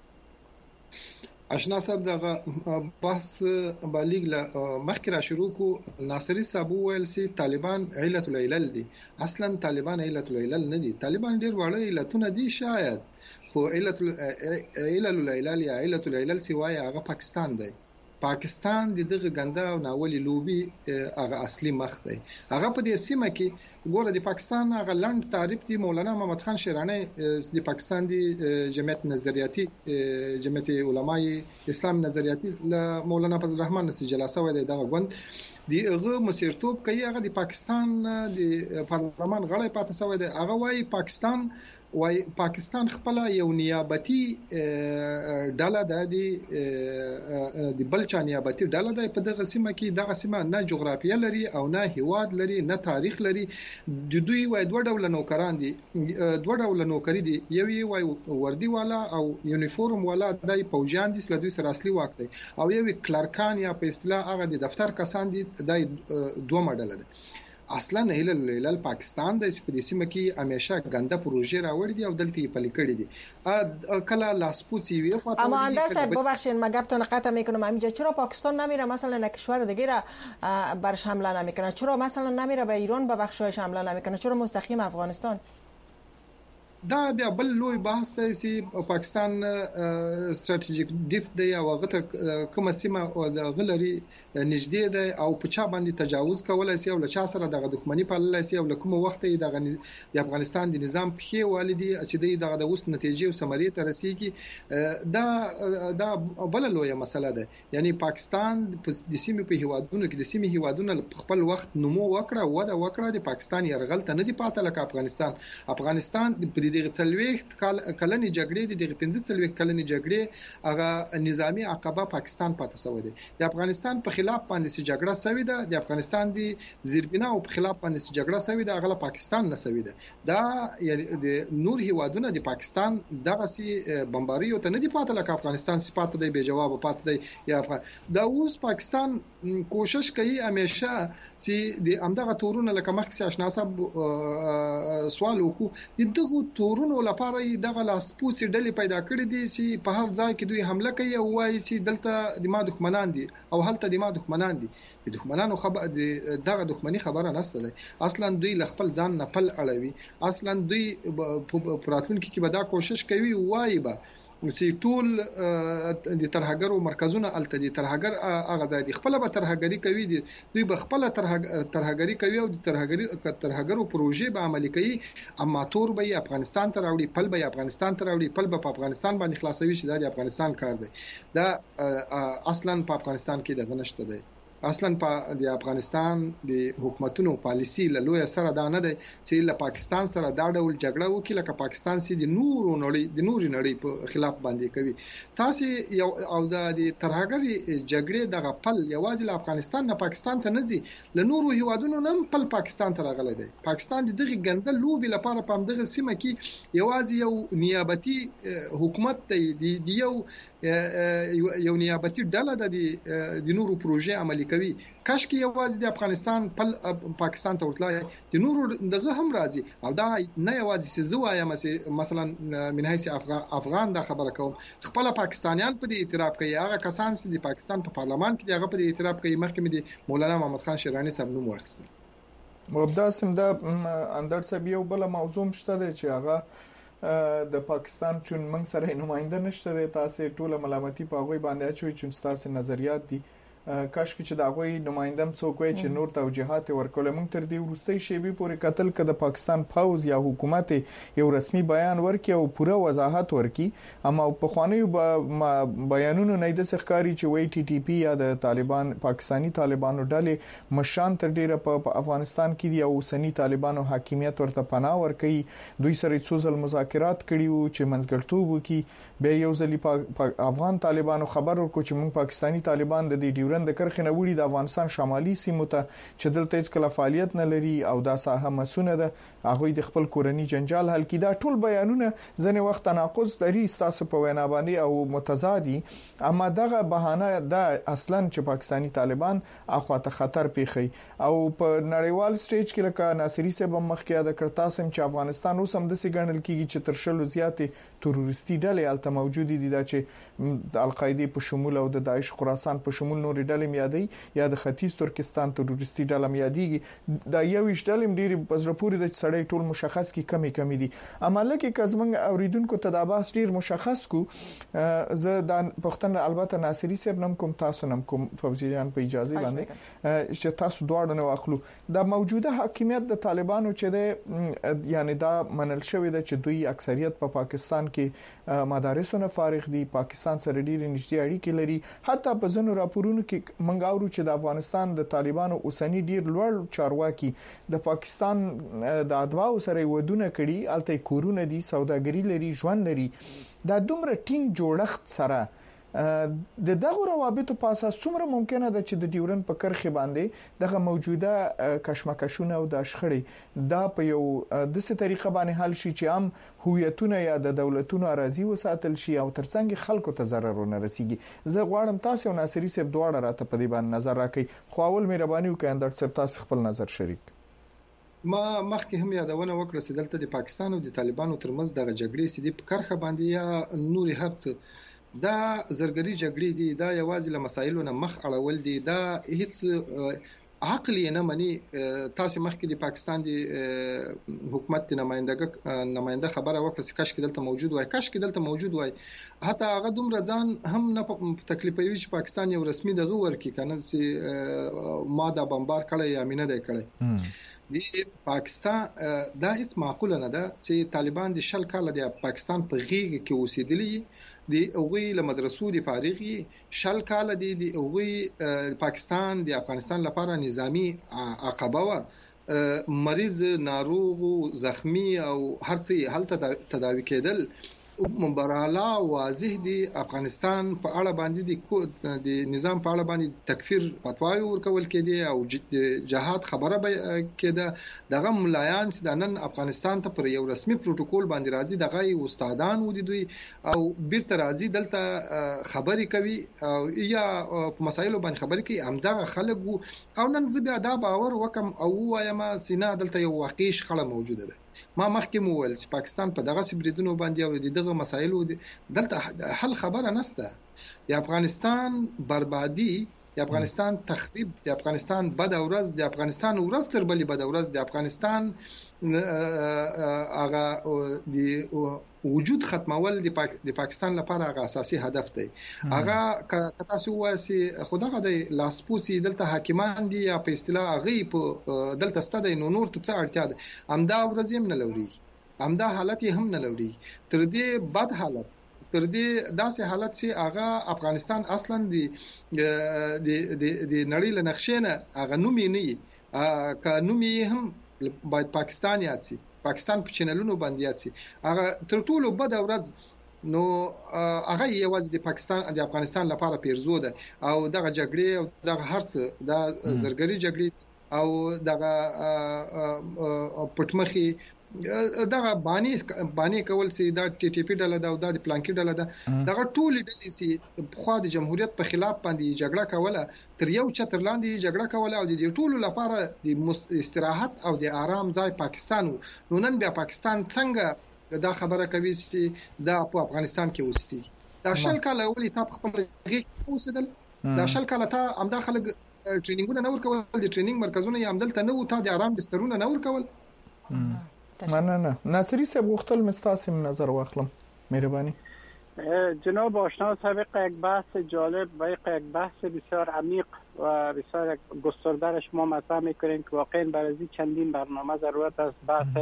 اشنا صاحب دغه بحث بالغ له مخکې را شروع کو. ناصری صاحب ویل سي طالبان علت العلل دي. اصلا طالبان علت العلل نه دي. طالبان ډیر وړه علتونه دي شاید، خو علت العلل یا علت العلل سوای هغه پاکستان دی. پاکستان دغه ګنده او ناولي لوبي هغه اصلي مخ دی. هغه په دې سیمه کې ګوره د پاکستان هغه لاند تعریف دی مولانا محمد خان شیرانی د پاکستان دی جمعیت نظریاتي جمعیت علماي اسلام نظریاتي مولانا فضل الرحمن نسی جلسه و دغه غوند دی هغه مسیرتوب کوي. هغه د پاکستان د پارلمان غړی پاتې شوی دی. هغه وايي پاکستان خپل یو نیابتي ډله ده د بلچا نیابتي ډله ده په دغه سیمه کې. دغه سیمه نه جغرافیه لري او نه هیواد لري نه تاریخ لري. د دوی وای دوه ډول نوکران دي، دوه ډول نوکری دي. یو وای وردی والا او یونیفورم والا د پوجان دي چې دوی سره اصلي واک دی، او یو کلرکان یا په اصطلاح هغه د دفتر کسان دي. د دوه ماډل ده. اصلا هلال پاکستان د سپیسیمه کې همیشه ګنده پروژې راوړي دي او دلته پلي کړي دي. کله لاسپوڅي وي اما اندر صاحب ببخشید ما گپتون قطع میکنم. همینجا چرا پاکستان نمیره مثلا کشور دیگه را برش حمله نمیکنه؟ چرا مثلا نمیره به ایران به بخشایش حمله نمیکنه؟ چرا مستقیم افغانستان؟ دا بیا بل لوی بحث دی چې پاکستان استراتیژیک ډیف دی او هغه کومه سیمه د غلري نږدې دی او په چا باندې تجاوز کولای شي او له چا سره دغه دښمنی پاللای شي او له کومه وخت د افغانستان د نظام په خې والدي چې دغه د اوس نتیجې او ثمرې ته رسیږي. دا بل لوی مسله ده. یعنی پاکستان د سیمې په هیوادونو کې د سیمې هیوادونو خپل وخت نمو وکړه وده وکړه. د پاکستان يرغل ته نه دی پاتې لکه افغانستان په دغه څلويخت کلنې جګړې دغه 15 کلنې جګړې هغه نظامی عقبه پاکستان پاتې شوی دی. د افغانستان په خلاف باندې جګړه شوې ده. د افغانستان د زیربنا او په خلاف باندې جګړه شوې ده. هغه پاکستان نه شوې ده. دا یعنی د نور هیوادونو د پاکستان دغه سي بمباریو ته نه دی پاتې لکه افغانستان صفات دی به جواب پاتې دی. یا دا اوس پاکستان کوشش کوي همیشه چې د امدغه تورونه لکه مخکې آشنا صاحب سوال وکړو دغه تورونو لپاره دغه لاسپوڅي ډلې پیدا کړې دي چې په هر ځای کې دوی حمله کوي او وایي چې دلته د ما دښمنان دي او هلته د ما دښمنان دي. د دښمنانو خبر دغه دښمنی خبره نشته ده. اصلا دوی خپل ځان نه پل اړوي. اصلا دوی پراتونکو کې به دا کوشش کوي وایي به سی ټول د ترهګرو مرکزونه الته دي ترهګر هغه ځای دي خپل به ترهګری کوي دي دوی به خپل ترهګری کوي او د ترهګرو پروژې به عملي کوي اما تور به افغانستان ته راوړي پل به افغانستان ته راوړي پل به په افغانستان باندې خلاصوي چې د افغانستان کار دی دا اصلا په افغانستان کې دغه نشته دی اصلا په د افغانستان د حکومتونو پالیسی له لوی سره دا نه دی چې له پاکستان سره دا ډول جګړه وکړي لکه پاکستان سي د نورو نړۍ په خلاف باندې کوي تاسو یو او د ترهګری جګړې دغه پل یوازې له افغانستان نه پاکستان ته نه ځي له نورو هیوادونو نه پل پاکستان ته راغلی دی پاکستان دغه ګنده لوبي لپاره په دغه سیمه کې یوازې یو نیابتي حکومت دی یو نیابتي ډله د نورو پروژې عملي کوي کاش کې یوازې د افغانستان پاکستان ته ورتلای د نورو دغه هم راځي او دا نه یوازې زوایم مثلا من حيث افغان دا خبره کوم خپل پاکستانیان په دې اعتراف کوي هغه کسان چې د پاکستان په پارلمان کې هغه په دې اعتراف کوي مخکې د مولانا محمد خان شیرانی صاحب نوم واخیستل مبداسم دا اندر صاحب یو بل موضوع شته چې هغه د پاکستان چون موږ سره نماینده نشته د تاسو ټوله ملامتي په غوي باندې اچوي چې تاسو نظریات دي کاش کې چې دا غوي نمائندم څوک وي چې نور توجيهات ورکول موږ تر دې ورستۍ شیبي پورې قتل کړه د پاکستان فوز یا حکومت یو رسمي بیان ورکړي او پوره وضاحت ورکړي اما په خوانیو بیانونو نه د ښکاری چې وی ټي ټي پی یا د طالبان پاکستانی طالبانو ډلې مشان تر ډیره په افغانستان کې دی او سنی طالبانو حاکمیت ورته پناه ورکړي دوی سره څو ځل مذاکرات کړي وو چې منځګړتوب وکړي به یو ځل افغان طالبانو خبر ورکړي چې موږ پاکستانی طالبان د دې د کرخنه وړي د افغانستان شمالي سیمو ته چې دلته هیڅ کله فعالیت نه لري او دا ساحه مسونه ده هغه د خپل کورنی جنجال حل کړي دا ټول بیانونه ځنه وخت تناقض لري تاسو په وینا باندې او متضادي اما دغه بهانه د اصلا چې پاکستانی طالبان اخواته خطر پیخي او په نړیوال سټیج کې لکه ناصری صاحب مخکې د کرتاسم چې افغانستان اوس هم د سیګنل کېږي چې تر شلو زیاتې تروریستي ډلې الته موجود دي دا چې د القاعده په شمول او د داعش خراسان په شمول نور ډلې میادي یا د ختیځ ترکستان تروریستي ډله میادي دا یو ډلې ډېری پزرپوري د سړی ټول مشخص کی کمی دي عمله کې کزمنګ اوریدونکو تداباس ډیر مشخص کو زه د پښتنه البته ناصری صاحب نم کوم تاسو نم کوم فوزي جان په اجازه باندې چې تاسو دواړه نو اخلو دا موجوده حاکمیت د طالبانو چې د یعنی دا منل شوې ده چې دوی اکثریت په پاکستان کې مدارسونه فارغ دي پاکستان سره ډیر نږدې اړیکې لري حتی په ځینو راپورونو کې منګاورو چې د افغانستان د طالبانو اوسنی ډیر لوړ چارواکي د پاکستان د ادواو سره ودونه کړي الته کورونه دي سوداګری لري ژوند لري دا دومره ټینګ جوړښت سره د دغه روابطو په اساس څومره ممکنه ده چې د ډیورن په کرخه باندې دغه موجوده کشمکشونه او د شخړې دا په یو د څه طریقه باندې حل شي چې هم هویتونه یا د دولتونو اراضي وساتل شي او ترڅنګ خلکو ته ضرر ونه رسیږي زه غواړم تاسو او ناصری صاحب دواړه راته په دې باندې نظر راکړئ خو اول مهرباني وکړئ اندر صاحب تاسو خپل نظر شریک ما مخکې هم یادونه وکړه چې دلته د پاکستان او د طالبانو ترمنځ د جګړې سدي په کرخه باندې یا نوري هرڅ دا زرګري جګړې دي دا یوازې له مسایلو نه مخ اړول دي دا هیڅ عقلی نه مني تاسو مخکې د پاکستان د حکومت نماینده خبره وکړه چې کاش کې دلته موجود وای حتی هغه دومره ځان هم نه تکلیفوي چې پاکستان یو رسمي دغه ورکی کنه چې ما دا بمبار کړی یا مینه دی کړی د پاکستان دا هیڅ معقوله نه ده چې طالبان د شل کال د پاکستان په غیږ کې اوسېدلي دی اوغي له مدرسو دی فارغي شل کال دی اوغي پاکستان د افغانستان لپاره نظامی عقبه و مریض ناروغ زخمی او هرڅه حالت تداوی کېدل مبرالا واضح دی افغانستان په اړه باندې د نظام په اړه باندې تکفیر فتواوی ورکول کېدي او جهاد خبره کېده دغه ملایان چې د نن افغانستان ته پر یو رسمي پروتوکول باندې راځي دغه استادان ودي دوی او بیرته راځي دلته خبري کوي او یا په مسایلو باندې خبري کوي همدغه خلک او نن زبیا دا باور وکم او وایم سینا دلته یو واقعي شخړه موجوده ده ما مخکې مول چې پاکستان په دغه سبریدونو باندې او دغه مسایلو دلته حل خبره نشته د افغانستان بربادي د افغانستان تخریب د افغانستان بد ورځ د افغانستان ورځ تر بلې بد ورځ د افغانستان هغه د وجود ختمول د پاکستان لپاره هغه اساسي هدف دی. هغه که تاسو وایي خدای د لاسپوسی دلته حاکمان دي یا په اصطلاح هغه په دلته ستده نور ته څه اړتیا ده، همدا ورځ هم نه لوري، همدا حالت هم نه لوري. تر دې بد حالت، تر دې داسې حالت چې هغه افغانستان اصلا د نړۍ له نقشې نه هغه نومي نه که نومي هم باید پاکستان یاد شي، پاکستان په چینلونو باندې یاد شي. هغه تر ټولو بد ورځ نو هغه یوازې د پاکستان د افغانستان لپاره پیرزو ده او دغه جګړې او دغه هرڅ د زرګري جګړې او دغه پټمخي دغه بانی کول سي دا ټي ټي پی ډله او د پلانکی ډله ده، دغه ټول ډلې سي خو د جمهوریت په خلاف باندې جګړه کوله، تر یو چتر لاندې جګړه کوله او د ټولو لپاره د استراحت او د آرام ځای پاکستان. نو نن بیا پاکستان څنګه دا خبره کوي چې دا په افغانستان کې اوسي؟ دا شل کاله ولې تا په خپل غیږ اوسېدل؟ دا شل کاله تا همدا خلک ټریننګونه نه ورکول، د ټریننګ مرکزونه یې همدلته نه و، تا د آرام بسترونه نه ورکول. مننه. ناصری صاحب غوښتل مستاسم نظر واخلم، مهربانی. جناب آشنا صاحب، یک بحث جالب و یک بحث بسیار عمیق و بسیار گسترده را شما مطرح میکنین که واقعا برای چندین برنامه ضرورت است. بحث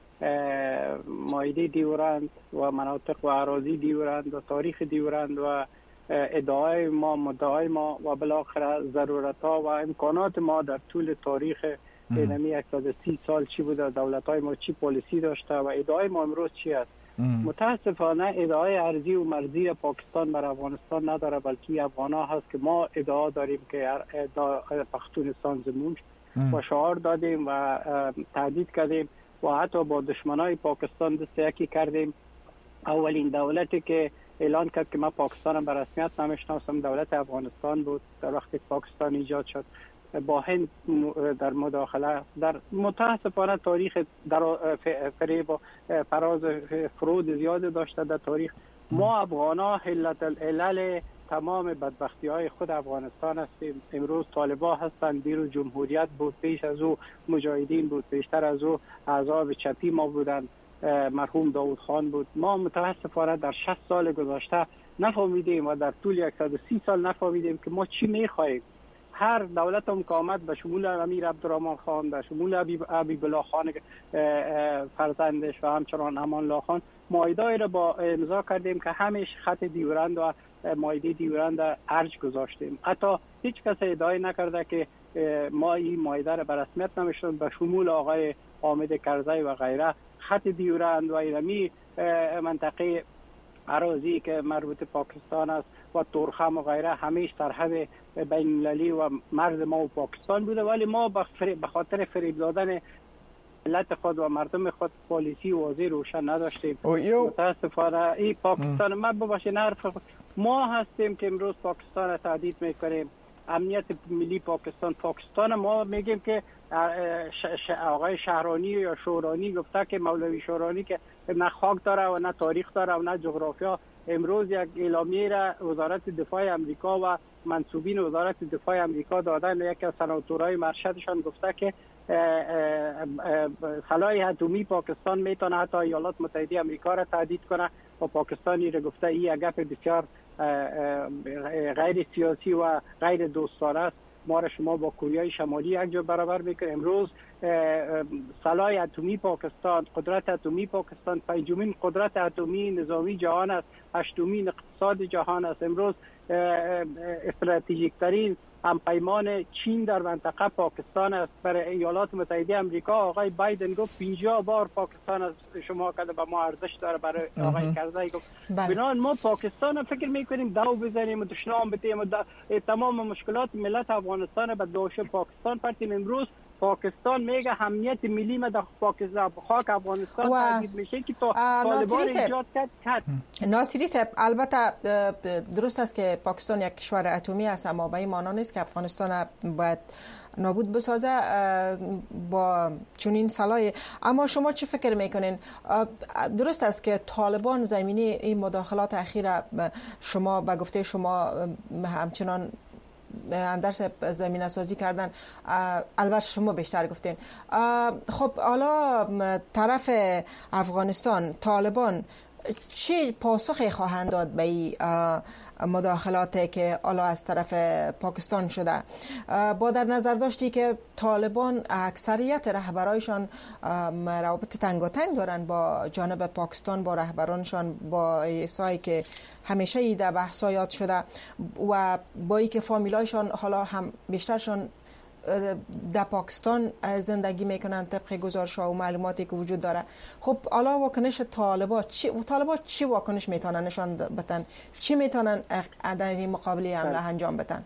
مائده دیورند و مناطق و اراضی دیورند و تاریخ دیورند و ادعای ما، مدعای ما و بالاخره ضرورت‌ها و امکانات ما در طول تاریخ اینمی 130 سال چی بوده، دولت‌های ما چی پالیسی داشته و ادعای ما امروز چی است. متاسفانه ادعای ارضی و مرزی پاکستان بر افغانستان نداره، بلکه افغانا هست که ما ادعا داریم که پختونستان زمون و شعار دادیم و تهدید کردیم و حتی با دشمنای پاکستان دست یکی کردیم. اولین دولتی که اعلان کرد که ما پاکستان به رسمیت نمیشناسم دولت افغانستان بود در وقتی پاکستان ایجاد شد. با هند در مداخله در متاسفانه تاریخ در فریب و فراز فرود زیاد داشته در تاریخ. ما افغانا علت العلل تمام بدبختی های خود افغانستان هستیم. امروز طالبان هستند، دیروز جمهوریت بود، پیش از او مجاهدین بود، پیشتر از او احزاب چپی ما بودند، مرحوم داود خان بود. ما متاسفانه در 60 سال گذشته نفهمیدیم و در طول 130 سال نفهمیدیم که ما چی میخواهیم. هر دولت هم که آمد به شمول امیر عبدالرحمن خان، به شمول حبیب الله خان فرزندش و همچنان امان الله خان مایده‌ای را با امضا کردیم که همیشه خط دیورند و مایده دیورند ارج گذاشتیم. حتی هیچ کس ادعای نکرده که ما این مایده را به رسمیت نمیشناسیم. به شمول آقای حامد کرزی و غیره خط دیورند و اینمی منطقه اراضی که مربوط پاکستان است و تورخم و غیره همیشه سرحد بین المللی و مرز ما و پاکستان بوده، ولی ما به خاطر فریب دادن ملت خود و مردم خود پالیسی واضح روشن نداشتیم. متاسفانه این پاکستان ما ببخشید حرف ما هستیم که امروز پاکستان را تهدید میکنیم. امنیت ملی پاکستان ما میگیم که آقای شهرانی یا شورانی گفته که مولوی شورانی که نه خاک داره و نه تاریخ داره و نه جغرافیا. امروز یک اعلامیه را وزارت دفاع امریکا و منصوبین وزارت دفاع امریکا دادن. یکی از سناتورهای مرشدشان گفته که سلاح اتمی پاکستان میتونه حتی ایالات متحده امریکا را تهدید کنه و پاکستانی را گفته این یک گپ بسیار غیر سیاسی و غیر دوستانه است. ما را شما با کره شمالی یک جا برابر میکنه. امروز سلاح اتمی پاکستان، قدرت اتمی پاکستان پنجمین قدرت اتمی نظامی جهان است، هشتمین اقتصاد جهان است. امروز استراتژیک ترین همپیمان چین در منطقه پاکستان است. برای ایالات متحده امریکا آقای بایدن گفت 50 بار پاکستان از شما کده به ما ارزش داره. برای آقای کرزی گفت بنابراین ما پاکستان فکر میکنیم دو بزنیم و دشنام بدیم و تمام مشکلات ملت افغانستان به دوش پاکستان پرتیم. امروز پاکستان میگه امنیت ملی ما در پاکستان خاک افغانستان تهدید میشه که تو طالبان ایجاد کرد. ناصری صاحب، البته درست است که پاکستان یک کشور اتمی است، اما به این معنی نیست که افغانستان باید نابود بسازه با چنین سلاحی. اما شما چه فکر میکنین؟ درست است که طالبان زمینی این مداخلات اخیره شما به گفته شما همچنان اندرس زمینه سازی کردن، البته شما بیشتر گفتین. خب حالا طرف افغانستان طالبان چی پاسخی خواهند داد به این مداخلاتی که حالا از طرف پاکستان شده؟ با در نظر داشتی که طالبان اکثریت رهبرایشان روابط تنگاتنگ دارن با جانب پاکستان، با رهبرانشان، با ایسایی که همیشه ایده بحثا یاد شده و با ای که فامیلایشان حالا هم بیشترشان در پاکستان زندگی میکنن طبق گزارش ها و معلوماتی که وجود داره. خب حالا واکنش طالبان چی واکنش میتونن نشان بدن؟ چی میتونن در این مقابله حمله انجام بدن؟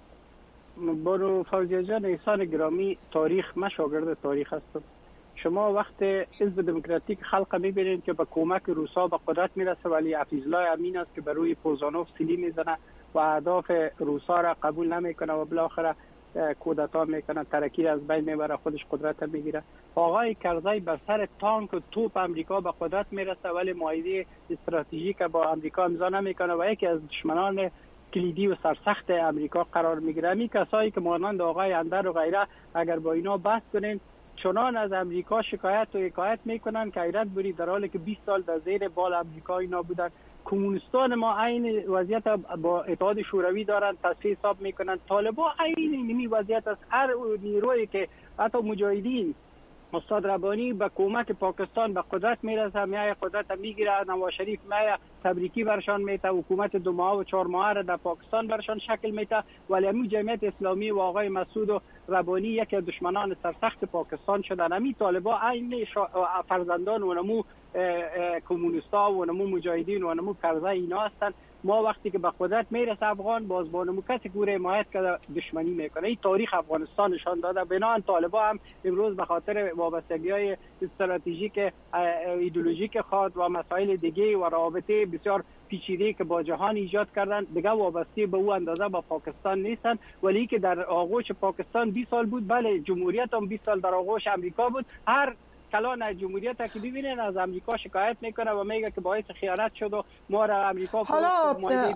بانو فوزیه جان، احسان گرامی، من شاگرد تاریخ هستم. شما وقت حزب دموکراتیک خلق میبینید که به کمک روسا به قدرت میرسه، ولی حفیظالله امین است که بر روی پوزانوف سیلی میزنه و اهداف روسا را قبول نمیکنه و بالاخره کودتا میکنه، ترکی از بین میبره، خودش قدرت میگیره. آقای کرزی بر سر تانک و توپ امریکا به قدرت میرسه ولی معاهده استراتژیک با امریکا امضا نمیکنه و یکی از دشمنان کلیدی و سرسخت امریکا قرار میگیره. می کسایی که مانند آقای اندر و غیره اگر با اینا بحث کنین چنان از امریکا شکایت و حکایت میکنن که حیرت بری، در حالی که 20 سال در زیر بال امریکا اینا بودن. کمونیستان ما عین وضعیت با اتحاد شوروی دارن، تصفیه حساب میکنن. طالبان عین نمی وضعیت است. هر نیرویی که حتی مجاهدین استاد ربانی به کمک پاکستان به قدرت میرسه، میای قدرت میگیره، نواز شریف میای تبریکی برشان میته، حکومت 2 ماه و 4 ماه را در پاکستان برشان شکل میته، ولی همین جمعیت اسلامی و آقای مسعود و ربانی یکی از دشمنان سرسخت پاکستان شدن. همین طالبان عین فرزندان و نمو کمونیستا و نمو مجاهدین و نمو کرزی اینا هستن. ما وقتی که به قدرت میرسه افغان باز با نمو کسی که او حمایت کرده دشمنی میکنه. این تاریخ افغانستان نشان داده. بنابراین طالبان هم امروز به خاطر وابستگی‌های استراتژیک ایدئولوژیک خود و مسائل دیگه و رابطه بسیار پیچیده که با جهان ایجاد کردن دیگه وابسته به او اندازه با پاکستان نیستن، ولی که در آغوش پاکستان 20 سال بود. بله جمهوریت هم 20 سال در آغوش امریکا بود. هر کلان جمهوریت که ببینین از امریکا شکایت میکنه و میگه که باعث خیانت شد و ما را امریکا حالا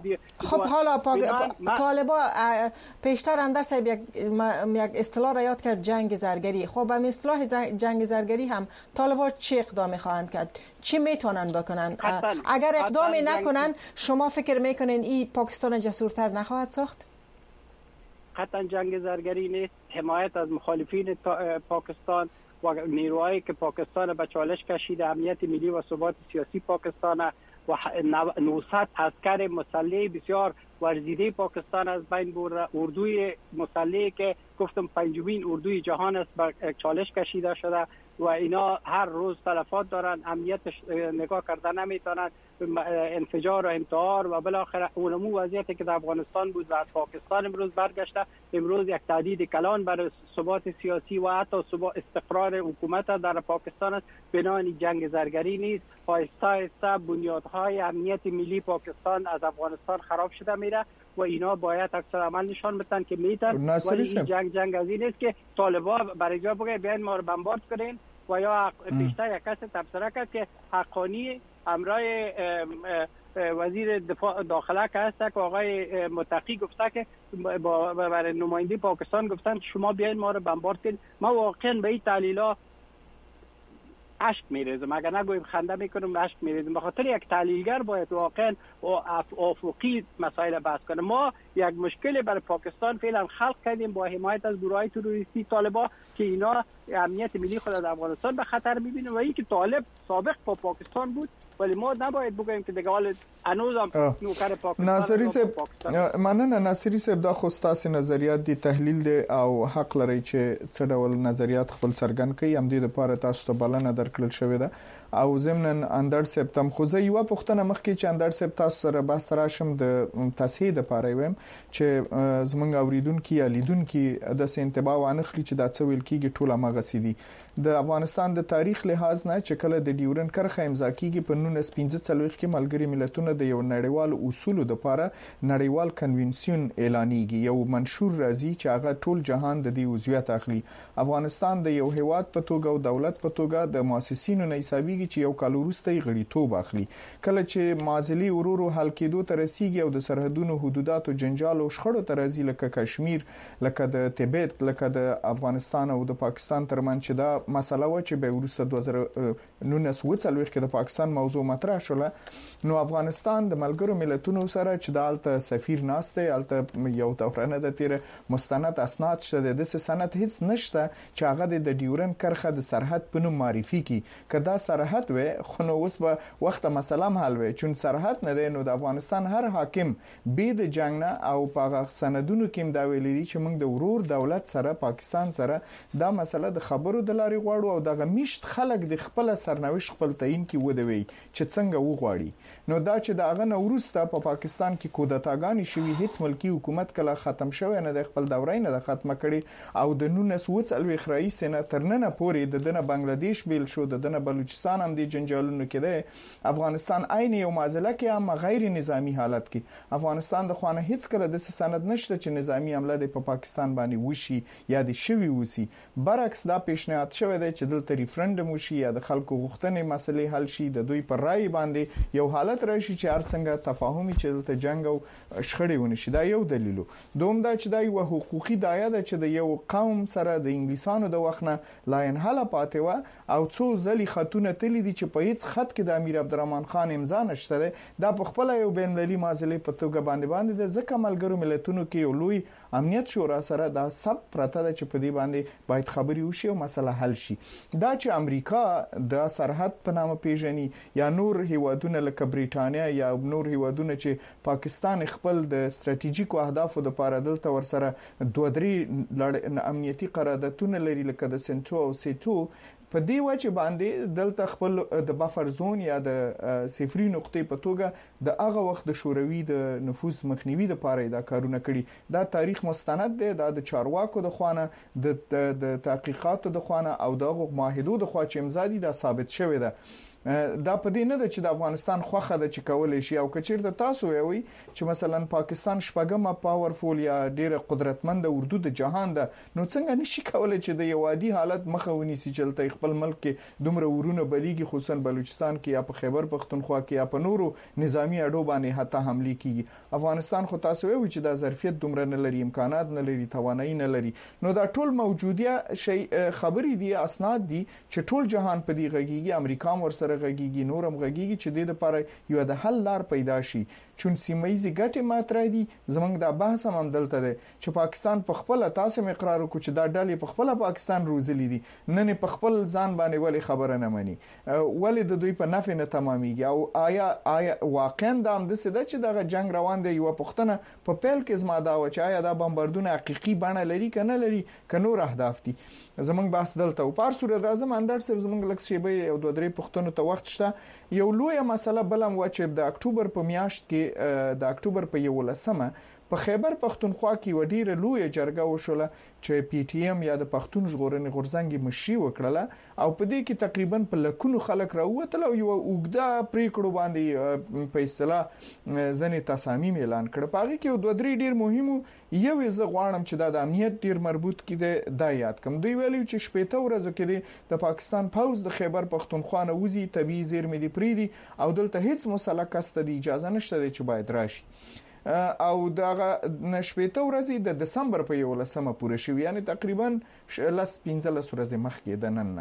طالبا پیشتر اندرس یک اصطلاح را یاد کرد، جنگ زرگری. خب هم اصطلاح جنگ زرگری هم طالبا چه اقدامی خواهند کرد؟ چی میتونن بکنن؟ اگر اقدامی نکنن شما فکر میکنین این پاکستان جسورتر نخواهد ساخت؟ قطعا جنگ زرگری نیست. حمایت از مخالفین پاکستان و نیروهایی که پاکستان به چالش کشیده، امنیت ملی و ثبات سیاسی پاکستان و 900 عسکر مسلح بسیار ورزیده پاکستان از بین برده. اردوی مسلحی که گفتم 5مین اردوی جهان است به چالش کشیده شده و اینا هر روز تلفات دارن، امنیت نگاه کردن نمیتونن، انفجار و انتحار و بالاخره اونمو وضعیتی که در افغانستان بود و از پاکستان امروز برگشته. امروز یک تهدید کلان برای ثبات سیاسی و حتی استقرار حکومت در پاکستان است. بنابراین جنگ زرگری نیست. آهسته آهسته بنیادهای امنیت ملی پاکستان از افغانستان خراب شده میره و اینا باید اکثر عمل نشان بدن که میتن. ولی این جنگ از این است که طالبان برای جا بگه بیاین ما رو بمبارد کنین و یا پیشتر یک کس تبصره کرد که حقانی امرای وزیر دفاع داخله که هست که آقای متقی گفته که برای نماینده پاکستان گفتن شما بیاین ما رو بمبارد کنین. ما واقعا به این تحلیل‌ها اشک میریزم، اگر نگویم خنده میکنم اشک میریزم. به خاطر یک تحلیلگر باید واقعا افقی مسائل بحث کنه. ما یک مشکل برای پاکستان فعلا خلق کردیم با حمایت از گروه‌های تروریستی طالبان که اینا امنیت ملی خود از افغانستان به خطر میبینه و اینکه طالب سابق با پاکستان بود، ولی ما نباید بگوییم که دیگه حال هنوزم نوکر پاکستان. ناصری صاحب دا خو ستاسو نظریات دي تحلیل دي او حق لري چې څه ډول نظریات خپل څرګند کړي. هم دې لپاره تاسو ته بلنه درکړل شوې ده او ضمن اندر سپتم خو زه یو پښتنه مخکې چې اندر سپت تاسو سره بحث راشم د تصحیح د پاره ویم چې زمونږ اوریدونکو یا لیدونکو د سنتبا وانخلی چې دا څه ویل کیږي ټول هغه سيدي د افغانستان د تاریخ لحاظ نه چې کله د ډیورن کرخه امضا کیږي په 1945 کې ملګری ملتونه د یو نړیوال اصولو د لپاره نړیوال کنونسیون اعلانېږي، یو منشور راځي چې هغه ټول جهان د دې عضویت اخلي. افغانستان د یو هیواد په توګه او دولت په توګه د مؤسسینو نه حسابيږي کیږي چې یو کال وروسته غړیتوب اخلي. کله چې معضلې ورورو حل کېدو ته رسیږي او د سرحدونو حدودات او جنجال او شخړو ته راځي لکه کشمیر لکه د تبت لکه د افغانستان او د پاکستان ترمنځ چې دا مسله و چې به ورسته 2019 کې د پاکستان موضوع مطرح شوه نو افغانستان د ملګرو ملتونو سره چې دالته سفیر ناشته الته یو دورانه د تیر مستند اسناد شته د سند هیڅ نشته چې هغه د ډیورن کرخه د سرحد په نوم معرفي کی کدا سرحد و خو نو اوس به وخت مسله حل وي چون سرحد نه دی نو د افغانستان هر حاکم به د جنگ نه او په سندونو کې دا ویلي دي چې موږ د ورور دولت سره پاکستان سره دا مسله د خبرو د لاري غواړو او دغه میشت خلک د خپل سرنوشت خپل تعین کې ودوي چې څنګه وغواړي نو دا چې دغه نورسته په پاکستان کې کودتاګانی شوی هیڅ ملکی حکومت کله ختم شوی نه د خپل دورې نه د ختمه کړي او د 1940 رئیس نه ترننه پورې د دنه بنگلاديش بیل شو د دنه بلوچستان هم د جنجالونو کې ده افغانستان عین یو معضله کې هم غیر نظامی حالت کې افغانستان د خوانه هیڅ کله د سند نشته چې نظامی عمله د پاکستان باندې وشي یا د شوی وسی برعکس دا پیشنهاد شوی دی چې دلته ریفرندوم وشي یا د خلکو غوښتنې مسلې حل شي د دوی پر رائے باندې یو حالت راشي چې هرڅنګه تفاهمي چې دلته جنگ او شخړې ونشي دا یو دلیل دوم دا چې دا یو حقوقي دایا ده چې د یو قوم سره د انګلیسانو د وخت نه لاین حل پاتې و او څو ځلې خطونه تللی دي چې په هیڅ خط کې د امیر عبدالرحمن خان امضا نشته دا په خپل یو بین المللي معضلې په توګه باندې د ځکه ملګرو ملتونو کې یو لوی امنیت شورا سره دا سب پرته ده چې په دې باندې باید خبري وشي او مسله حل شي دا چې امریکا د سرحد په نامه پیژني یا نور هیوادونه لکه بریټانیا یا نور هیوادونه چې پاکستان خپل د ستراتیژیکو اهدافو لپاره دلته ورسره 2-3 امنیتي قراردادونه لري لکه د سنټو او سیټو په دې وجه باندې دلته خپل د بفر زون یا د صفري نقطې په توګه د هغه وخت د شوروي د نفوذ مخنیوي لپاره دا کارونه کړي دا تاریخ مستند دی دا د چارواکو د خوانه د تحقیقاتو د خوانه او د معاهدو د خوا چې امضا دي دا ثابت شوی ده دا په دې نه ده چې د افغانستان خوخه ده چې کولای شي او کچیرته تاسو وي چې مثلا پاکستان شپږمه پاورفول یا ډیره قدرتمند اردو د جهان ده نو څنګه نشي کولای چې د یو عادي حالت مخه ونیسي چې خپل ملک کې دومره ورونه بلیږي خصوصا بلوچستان کې یا په خیبر پختونخوا کې یا په نورو نظامی اډو باندې حتی حمله کیږي افغانستان خو تاسو وي چې د ظرفیت دومره نه لري امکانات نه لري توانایي نه لري نو دا ټول موجوده شی خبرې دي اسناد دي چې ټول جهان په دې غږیږي امریکا ورسره غږیږي نورم غږیږي چې د لپاره یو د حل لار پیدا شي چون سیمایي ګټه ماتره دي زمونږ د بحث هم دلته ده چې پاکستان په خپل تاسو اقرار وکړي چې دا ډلې په خپل پاکستان روزلې دي نه په خپل ځان باندې ولی خبره نه مني ولی د دوی په نفع نه تمامېږي او آیا واقعا د هم د سده چې دغه جنگ روان دی یو پښتنه په پیل کې زما دا و چې آیا دا بمباردونه حقيقي بڼه لري کنه لري کنو اهداف دي زمونږ بحث دلته او پر صورت راځم اندر سر زمونږ لکه شی به یو 2-3 پښتنو ته وخت شته یو لوی مسله بلم و چې د اکتوبر په میاشت کې د اکتوبر په 11مه په خیبر پختونخوا کې وډیره لوی جرګه وشوله چې پی ټی ایم یا د پښتون ژغورنې غورځنګ مشري وکړه او په دې کې تقریبا په لکونو خلک راووتل او یو اوګدا پریکړو باندې په اصطلاح ځنې تصامیم اعلان کړ په هغه کې 2-3 ډیر مهمو یو زه غواړم چې د امنیت ډیر مربوط کړي د یاد کم دوی ویلي چې شپېته ورځې کې د پاکستان پوز د خیبر پختونخوا نه وزي طبي زیرمې دي پریدي او دلته هیڅ مسله کسته دی اجازه نشته چې باید راشي او دغه نشپېته ورځې د دسمبر په 11مه پوره شوه یعنی تقریبا 15 ورځې مخکې د نن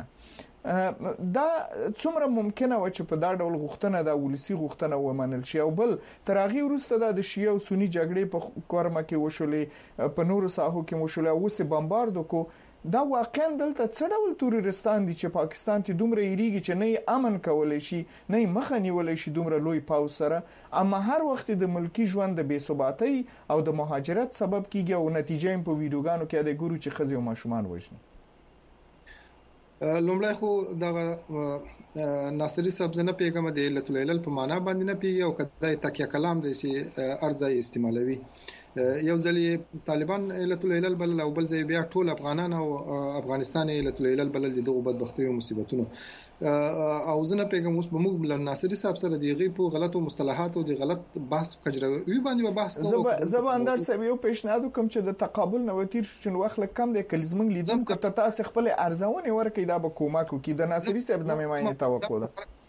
دا څومره ممکنه و چې په دا ډول غوښتنه د ولسی غوښتنه ومنل شي او بل ترغی وروسته د شیعه او سنی جګړې په کورمه کې وشولې په نورو ساحو کې وشولې او سه بمبارد کو دا واقعا دلته څه ډول تورستان دي چې پاکستان ته دومره یریږي چې نه امن کولای شي نه مخه نیولای شي دومره لوی پاوز سره اما هر وخت د ملکی ژوند د بی‌ثباتۍ او د مهاجرت سبب کیږي او نتیجه په ویډیوګانو کې د ګورو چې خزي او ماشومان وژني لومړی خو دغه ناصری صاحب زنه پیغام د لۃ الهلال په معنا باندې نه پیږي او کله تکیه کلام د سي ارزای استعمالوي یو ځلې طالبان لۃ الهلال بل او بل ځای بیا ټول افغانان او افغانستان لۃ الهلال بل د دغه بدبختي او مصیبتونو او زنه پیغام اوس به موږ بل ناصری صاحب سره دیغه په غلطو مصطلحات او د غلط بحث کجروي باندې بحث کوو زه اندر سم یو پیشنهاد کوم چې د تقابل نوتیر شون وخت کم د کلزمن لیدم که تاسو خپل ارزونه ورکې دا به کومک کوي د ناصری صاحب نامه ماینه توقع ده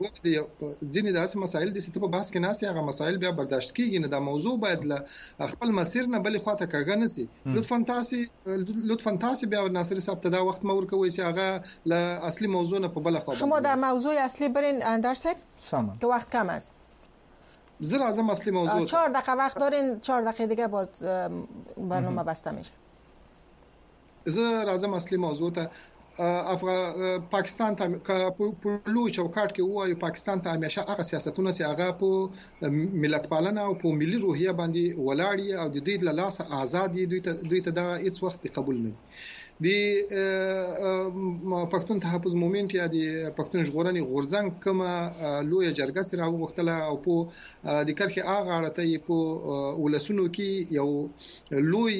ځینې داسې مسایل دي چې په بحث کې ناسي هغه مسایل بیا برداشت کیږي نه. دا موضوع باید له خپل مسیر نه بلې خواته کاږه نسی. لطفاً تاسو بیا ناصر صاحب ته دا وخت مور کوي چې هغه له اصلي موضوع نه په بل خوا شما در موضوع اصلی برین اندر صاحب سامان که وقت کم است. زه راځم اصلي موضوع 4 دقیقه وقت دارین، 4 دقیقه دیگه باز برنامه بسته میشه. زه راځم اصلي موضوع ته. پاکستان ته په لوی چوکاټ کې وایي پاکستان ته همیشه هغه سیاستونه چې هغه په ملت پالنه او په ملي روحیه باندې ولاړ او د دوی له لاسه آزاد دي، دوی ته دا هیڅ وخت قبول نه دي. د پښتون تحفظ مومنت یا د پښتون ژغورنې غورځنګ کومه لوی جرګه سره وغوښتله او په د کرخي هغه اړته په ولسونو کې یو لوی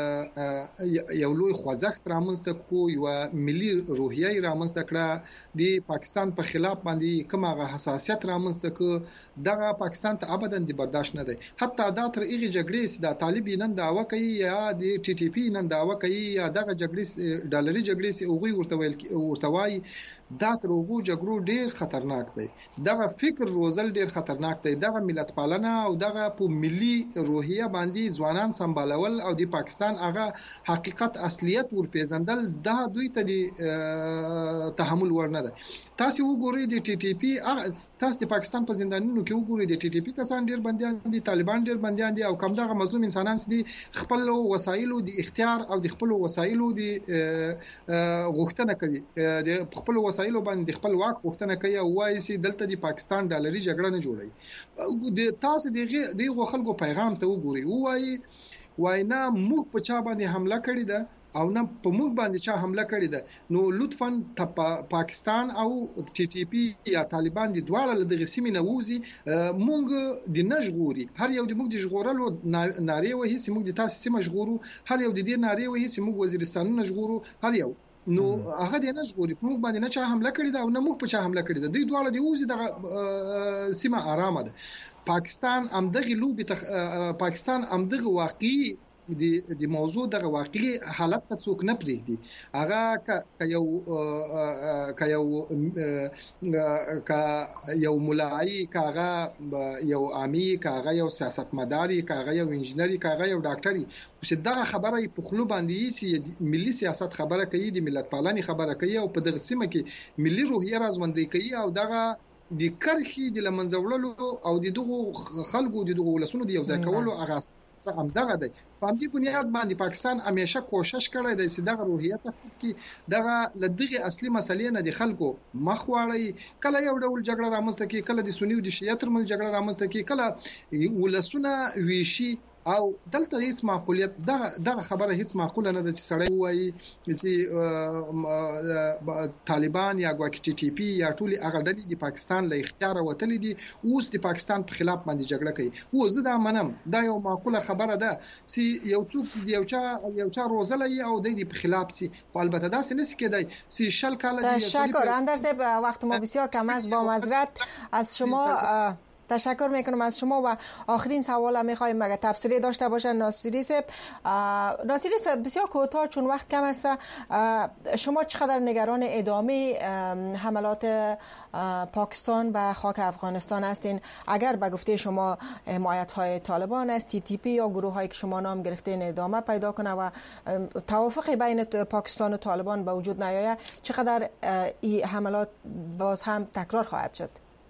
خوځښت رامنځته کو، یو ملي روحیه رامنځته کړه، د پاکستان په خلاف باندې کومه حساسیت رامنځته کو. دغه پاکستان ته ابدا د برداشت نه دی. حتی دا تر هغه جګړې چې د طالبان نن داوا کوي یا د ټي ټي پی نن داوا کوي یا دغه جګړې ډالري جګړې چې اوغي ورته وایي دا تر هغه جګړو ډیر خطرناک دی. دغه فکر روزل ډیر خطرناک دی. دغه ملت پالنه او دغه په ملي روحیه باندې ځوانان سمبالول او د پاکستان هغه حقیقت اصلیت ورپېژندل دا دوی ته د تحمل ورنه ده. تاسو وګورئ د ټي ټي پی، تاسو د پاکستان په زندانونو کې وګورئ د ټي ټي پی کسان ډیر بنديان دي، طالبان ډیر بنديان دي او کوم دغه مظلوم انسانان دي خپل وسایلو د اختیار او د خپل وسایلو د غوښتنه کوي، د خپل وسایلو باندې خپل واک غوښتنه کوي او وایي چې دلته د پاکستان ډالري جګړه نه جوړي. د تاسو دغه خلکو پیغام ته وګورئ، وایي نه موږ په چا باندې حمله کړې ده او نه په موږ باندې چا حمله کړې ده. نو لطفاً پاکستان او ټي ټي پی یا طالبان د دواړه له دغه سیمې نه ووزي، موږ د نشغوري هر یو د موږ د ژغورلو نارې وهي چې موږ د تاسو سیمه ژغورو، هر یو د دې نارې وهي چې موږ وزیرستانونه ژغورو، هر یو. نو هغه د نشغوري په موږ باندې نه چا حمله کړې ده او نه موږ په چا حمله کړې ده. دوی دواړه د ووزي دغه سیمه آرامه ده. پاکستان امدغه واقعي د موضوع دغه واقعي حالت ته څوک نه پریږدي. هغه یو ملایي، کاغه یو عامي، کاغه یو سیاستمداري، کاغه یو انجنیري، کاغه یو ډاکټري، چې دغه خبره په خلو باندې چې ملي سیاست خبره کوي، د ملت پالنې خبره کوي او په دغه سیمه کې ملي روحیه راځوندي کوي او دغه د کرخي د لمنځولو او د دغه خلکو د دغه ولسونو د یو ځای کولو اغاز هم دغه دی. په دې بنیاد باندې پاکستان همیشه کوشش کړی دی چې دغه روحیه ته کې دغه لدغه اصلي مسلې نه د خلکو مخ واړی. کله یو ډول جګړه رامنځته کی، کله د سنی او د شیعه ترمنځ جګړه رامنځته کی، کله ولسونه ویشي او دلته هیڅ معقولیت دغه خبره هیڅ معقوله نه ده چې سړی وایي چې طالبان یا ګواکې ټي ټي پی یا ټولي هغه ډلې د پاکستان له اختیار وتلې دي، اوس د پاکستان په خلاف باندې جګړه کوي. زه دا منم، دا یو معقوله خبره ده چې یو څوک یو چا روزلې او د دې په خلاف سي، خو البته دا څه نس کېدای چې شل کاله دی. تشکر اندر صاحب، وقت ما بسیار کم است، با معذرت از شما تشکر میکنم از شما و آخرین سوال میخوایم اگر تبصره داشته باشن ناصری صاحب. ناصری صاحب بسیار کوتاه چون وقت کم است، شما چقدر نگران ادامه حملات پاکستان به خاک افغانستان هستین؟ اگر به گفته شما حمایت های طالبان است، تی تی پی یا گروه هایی که شما نام گرفتین ادامه پیدا کنه و توافق بین پاکستان و طالبان به وجود نیاید، چقدر این حملات باز هم تکرار خواهد شد؟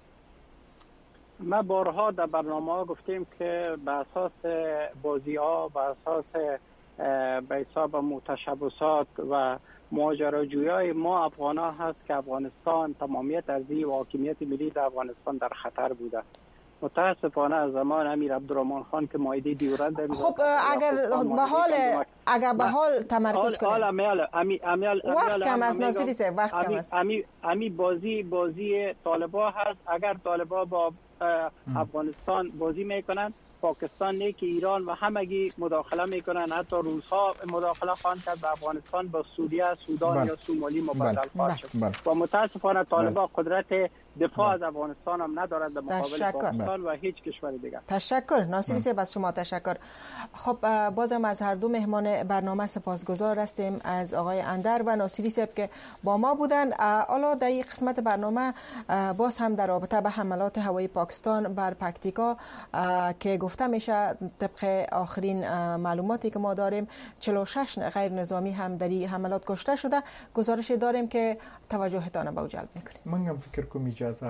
ما بارها در برنامه ها گفتیم که به اساس بازی ها، به اساس به حساب متشبثات و ماجراجویی های ما افغان ها هست که افغانستان تمامیت ارضی و حاکمیت ملی در افغانستان در خطر بوده. متاسفانه از زمان امیر عبدالرحمن خان که مایده دیورند خب اگر به حال تمرکز کنیم وقت کم است ناصری صاحب، وقت کم است. امی بازی طالبا هست. اگر طالبا با افغانستان بازی میکنن، پاکستان نه که ایران و همگی مداخله میکنن، حتی روس‌ها مداخله خواهند کرد به افغانستان، با سوریه، سودان یا سومالی مبادله خواهد شد و متاسفانه طالبان قدرت دفاع از افغانستان هم ندارد در مقابل پاکستان و هیچ کشور دیگر. تشکر ناصری صاحب، از شما تشکر. خب بازم از هر دو مهمان برنامه سپاسگزار هستیم، از آقای اندر و ناصری صاحب که با ما بودن. حالا در این قسمت برنامه باز هم در رابطه به حملات هوایی پاکستان بر پکتیکا که گفته میشه طبق آخرین معلوماتی که ما داریم 46 غیر نظامی هم در این حملات کشته شده، گزارش داریم که توجهتان به او جلب میکنیم. من هم فکر کنم اجازه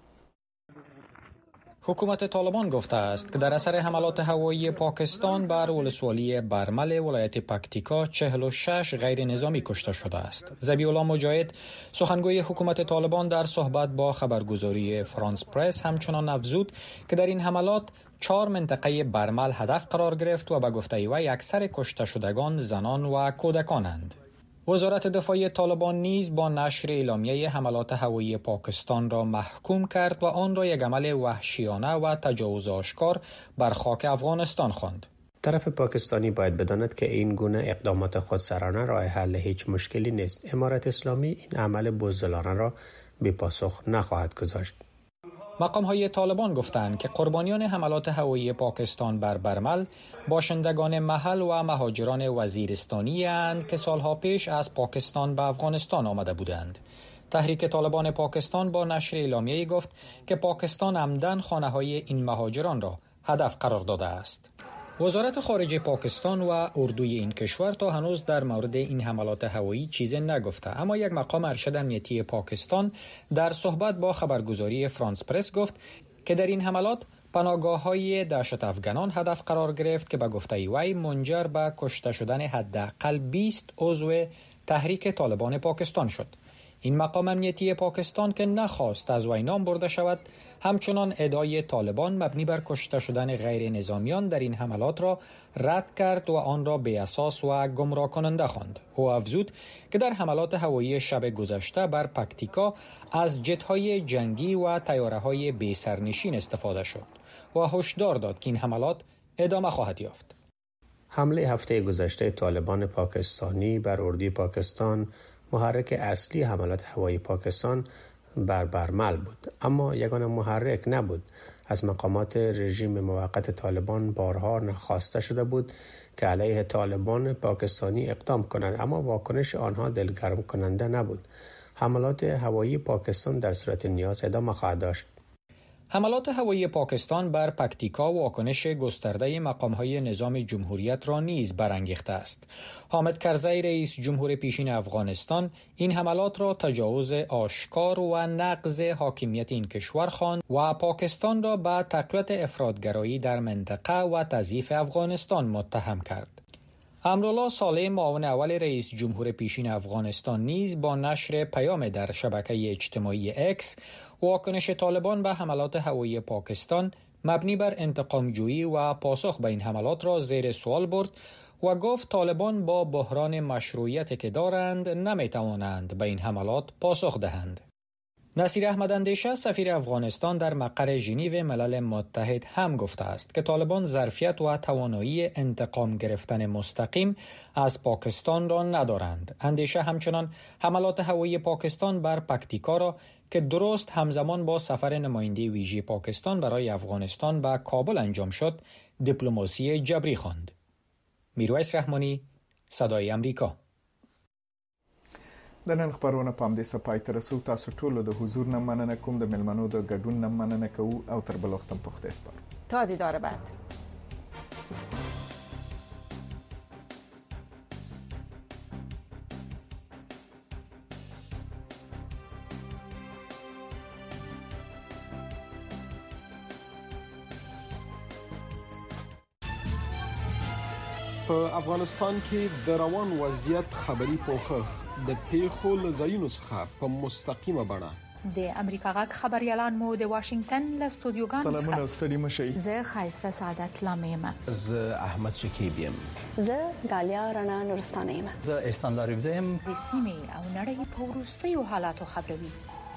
حکومت طالبان گفته است که در اثر حملات هوایی پاکستان بر ولسوالی برمل ولایت پکتیکا 46 غیر نظامی کشته شده است. ذبیح الله مجاهد سخنگوی حکومت طالبان در صحبت با خبرگزاری فرانس پرس همچنان افزود که در این حملات 4 منطقه برمل هدف قرار گرفت و به گفته وی اکثر کشته شدگان زنان و کودکانند. وزارت دفاع طالبان نیز با نشر اعلامیه حملات هوایی پاکستان را محکوم کرد و آن را یک عمل وحشیانه و تجاوز آشکار بر خاک افغانستان خواند. طرف پاکستانی باید بداند که این گونه اقدامات خودسرانه راه حل هیچ مشکلی نیست. امارت اسلامی این عمل بزدلانه را بی پاسخ نخواهد گذاشت. مقام‌های طالبان گفتند که قربانیان حملات هوایی پاکستان بر برمل باشندگان محل و مهاجران وزیرستانی اند که سالها پیش از پاکستان به افغانستان آمده بودند. تحریک طالبان پاکستان با نشر اعلامیه‌ای گفت که پاکستان عمدن خانه‌های این مهاجران را هدف قرار داده است. وزارت خارجه پاکستان و اردوی این کشور تا هنوز در مورد این حملات هوایی چیزی نگفته، اما یک مقام ارشد امنیتی پاکستان در صحبت با خبرگزاری فرانس پرس گفت که در این حملات پناهگاه‌های دهشت افغانان هدف قرار گرفت که به گفته وی منجر به کشته شدن حداقل 20 عضو تحریک طالبان پاکستان شد. این مقام امنیتی پاکستان که نخواست از وی نام برده شود، همچنان ادعای طالبان مبنی بر کشته شدن غیر نظامیان در این حملات را رد کرد و آن را بی اساس و گمراه کننده خواند. او افزود که در حملات هوایی شب گذشته بر پکتیکا از جت‌های جنگی و طیاره‌های بی سرنشین استفاده شد و هشدار داد که این حملات ادامه خواهد یافت. حمله هفته گذشته طالبان پاکستانی بر اردوی پاکستان محرک اصلی حملات هوایی پاکستان بر برمل بود، اما یگانه محرک نبود. از مقامات رژیم موقت طالبان بارها خواسته شده بود که علیه طالبان پاکستانی اقدام کنند، اما واکنش آنها دلگرم کننده نبود. حملات هوایی پاکستان در صورت نیاز ادامه خواهد داشت. حملات هوایی پاکستان بر پکتیکا واکنش گسترده مقام‌های نظام جمهوریت را نیز برانگیخته است. حامد کرزی رئیس جمهور پیشین افغانستان این حملات را تجاوز آشکار و نقض حاکمیت این کشور خواند و پاکستان را به تقویت افراطگرایی در منطقه و تضعیف افغانستان متهم کرد. امرالله صالح معاون اول رئیس جمهور پیشین افغانستان نیز با نشر پیام در شبکه اجتماعی اکس واکنش طالبان به حملات هوایی پاکستان مبنی بر انتقام‌جویی و پاسخ به این حملات را زیر سوال برد و گفت طالبان با بحران مشروعیت که دارند نمی‌توانند به این حملات پاسخ دهند. نصیر احمد اندیشه سفیر افغانستان در مقر ژنو ملل متحد هم گفته است که طالبان ظرفیت و توانایی انتقام گرفتن مستقیم از پاکستان را ندارند. اندیشه همچنان حملات هوایی پاکستان بر پکتیکا را که درست همزمان با سفر نماینده ویژه پاکستان برای افغانستان به کابل انجام شد، دیپلماسی جبری خواند. میرویس رحمانی، صدای امریکا. د نن خبرونه په همدې څه پای ته رسو. تاسو ټولو د حضور نه مننه کوم، د مېلمنو د ګډون نه مننه کوو او تر بل وخت په خدای سپارو. تا دیدار بعد. په افغانستان کې د روان وضعیت خبري پوښښ د پیښو له ځایونو څخه په مستقیمه بڼه د امریکا غږ خبريالان مو د واشنگټن له استودیوګانو څخه سلامونه ستړي مشئ. زه خایسته سعادت لامیم. زه احمد شکیب یم. زه غالیا رڼا نورستانه یم. زه احسان لاریب زم. د سیمې او نړۍ په وروستیو حالاتو خبروي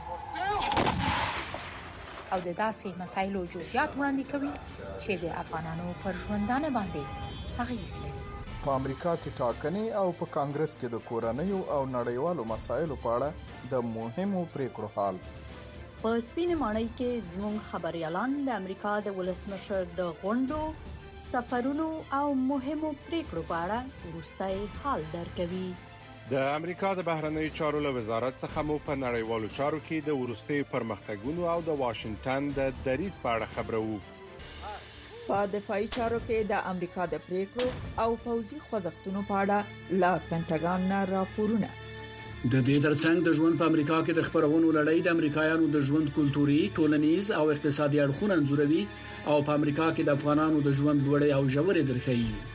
او د داسې مسایلو جزئیات وړاندې کوي چې د افغانانو پر ژوندانه باندې اغیز لري. په امریکا کې ټاکنې او په کانګرس کې د کورنیو او نړیوالو مسایلو په اړه د مهمو پریکړو حال. په سپینې ماڼۍ کې زموږ خبريالان د امریکا د ولسمشر د غونډو، سفرونو او مهمو پریکړو په اړه وروستي حال درکوي. د امریکا د بهرنیو چارو له وزارت څخه مو په نړیوالو چارو کې د وروستي پرمختګونو او د واشنگټن د دریځ په اړه خبرو. په دفاعي چارو کې د امریکا د پریکړو او پوځي خوځښتونو په اړه لا پینټاګان نه راپورونه. د دې ترڅنګ د ژوند په امریکا کې د خبرونو لړۍ د امریکایانو د ژوند کلتوري، ټولنیز او اقتصادي اړخونه انځوروي او په امریکا کې د افغانانو د ژوند لوړې او ژورې درخي.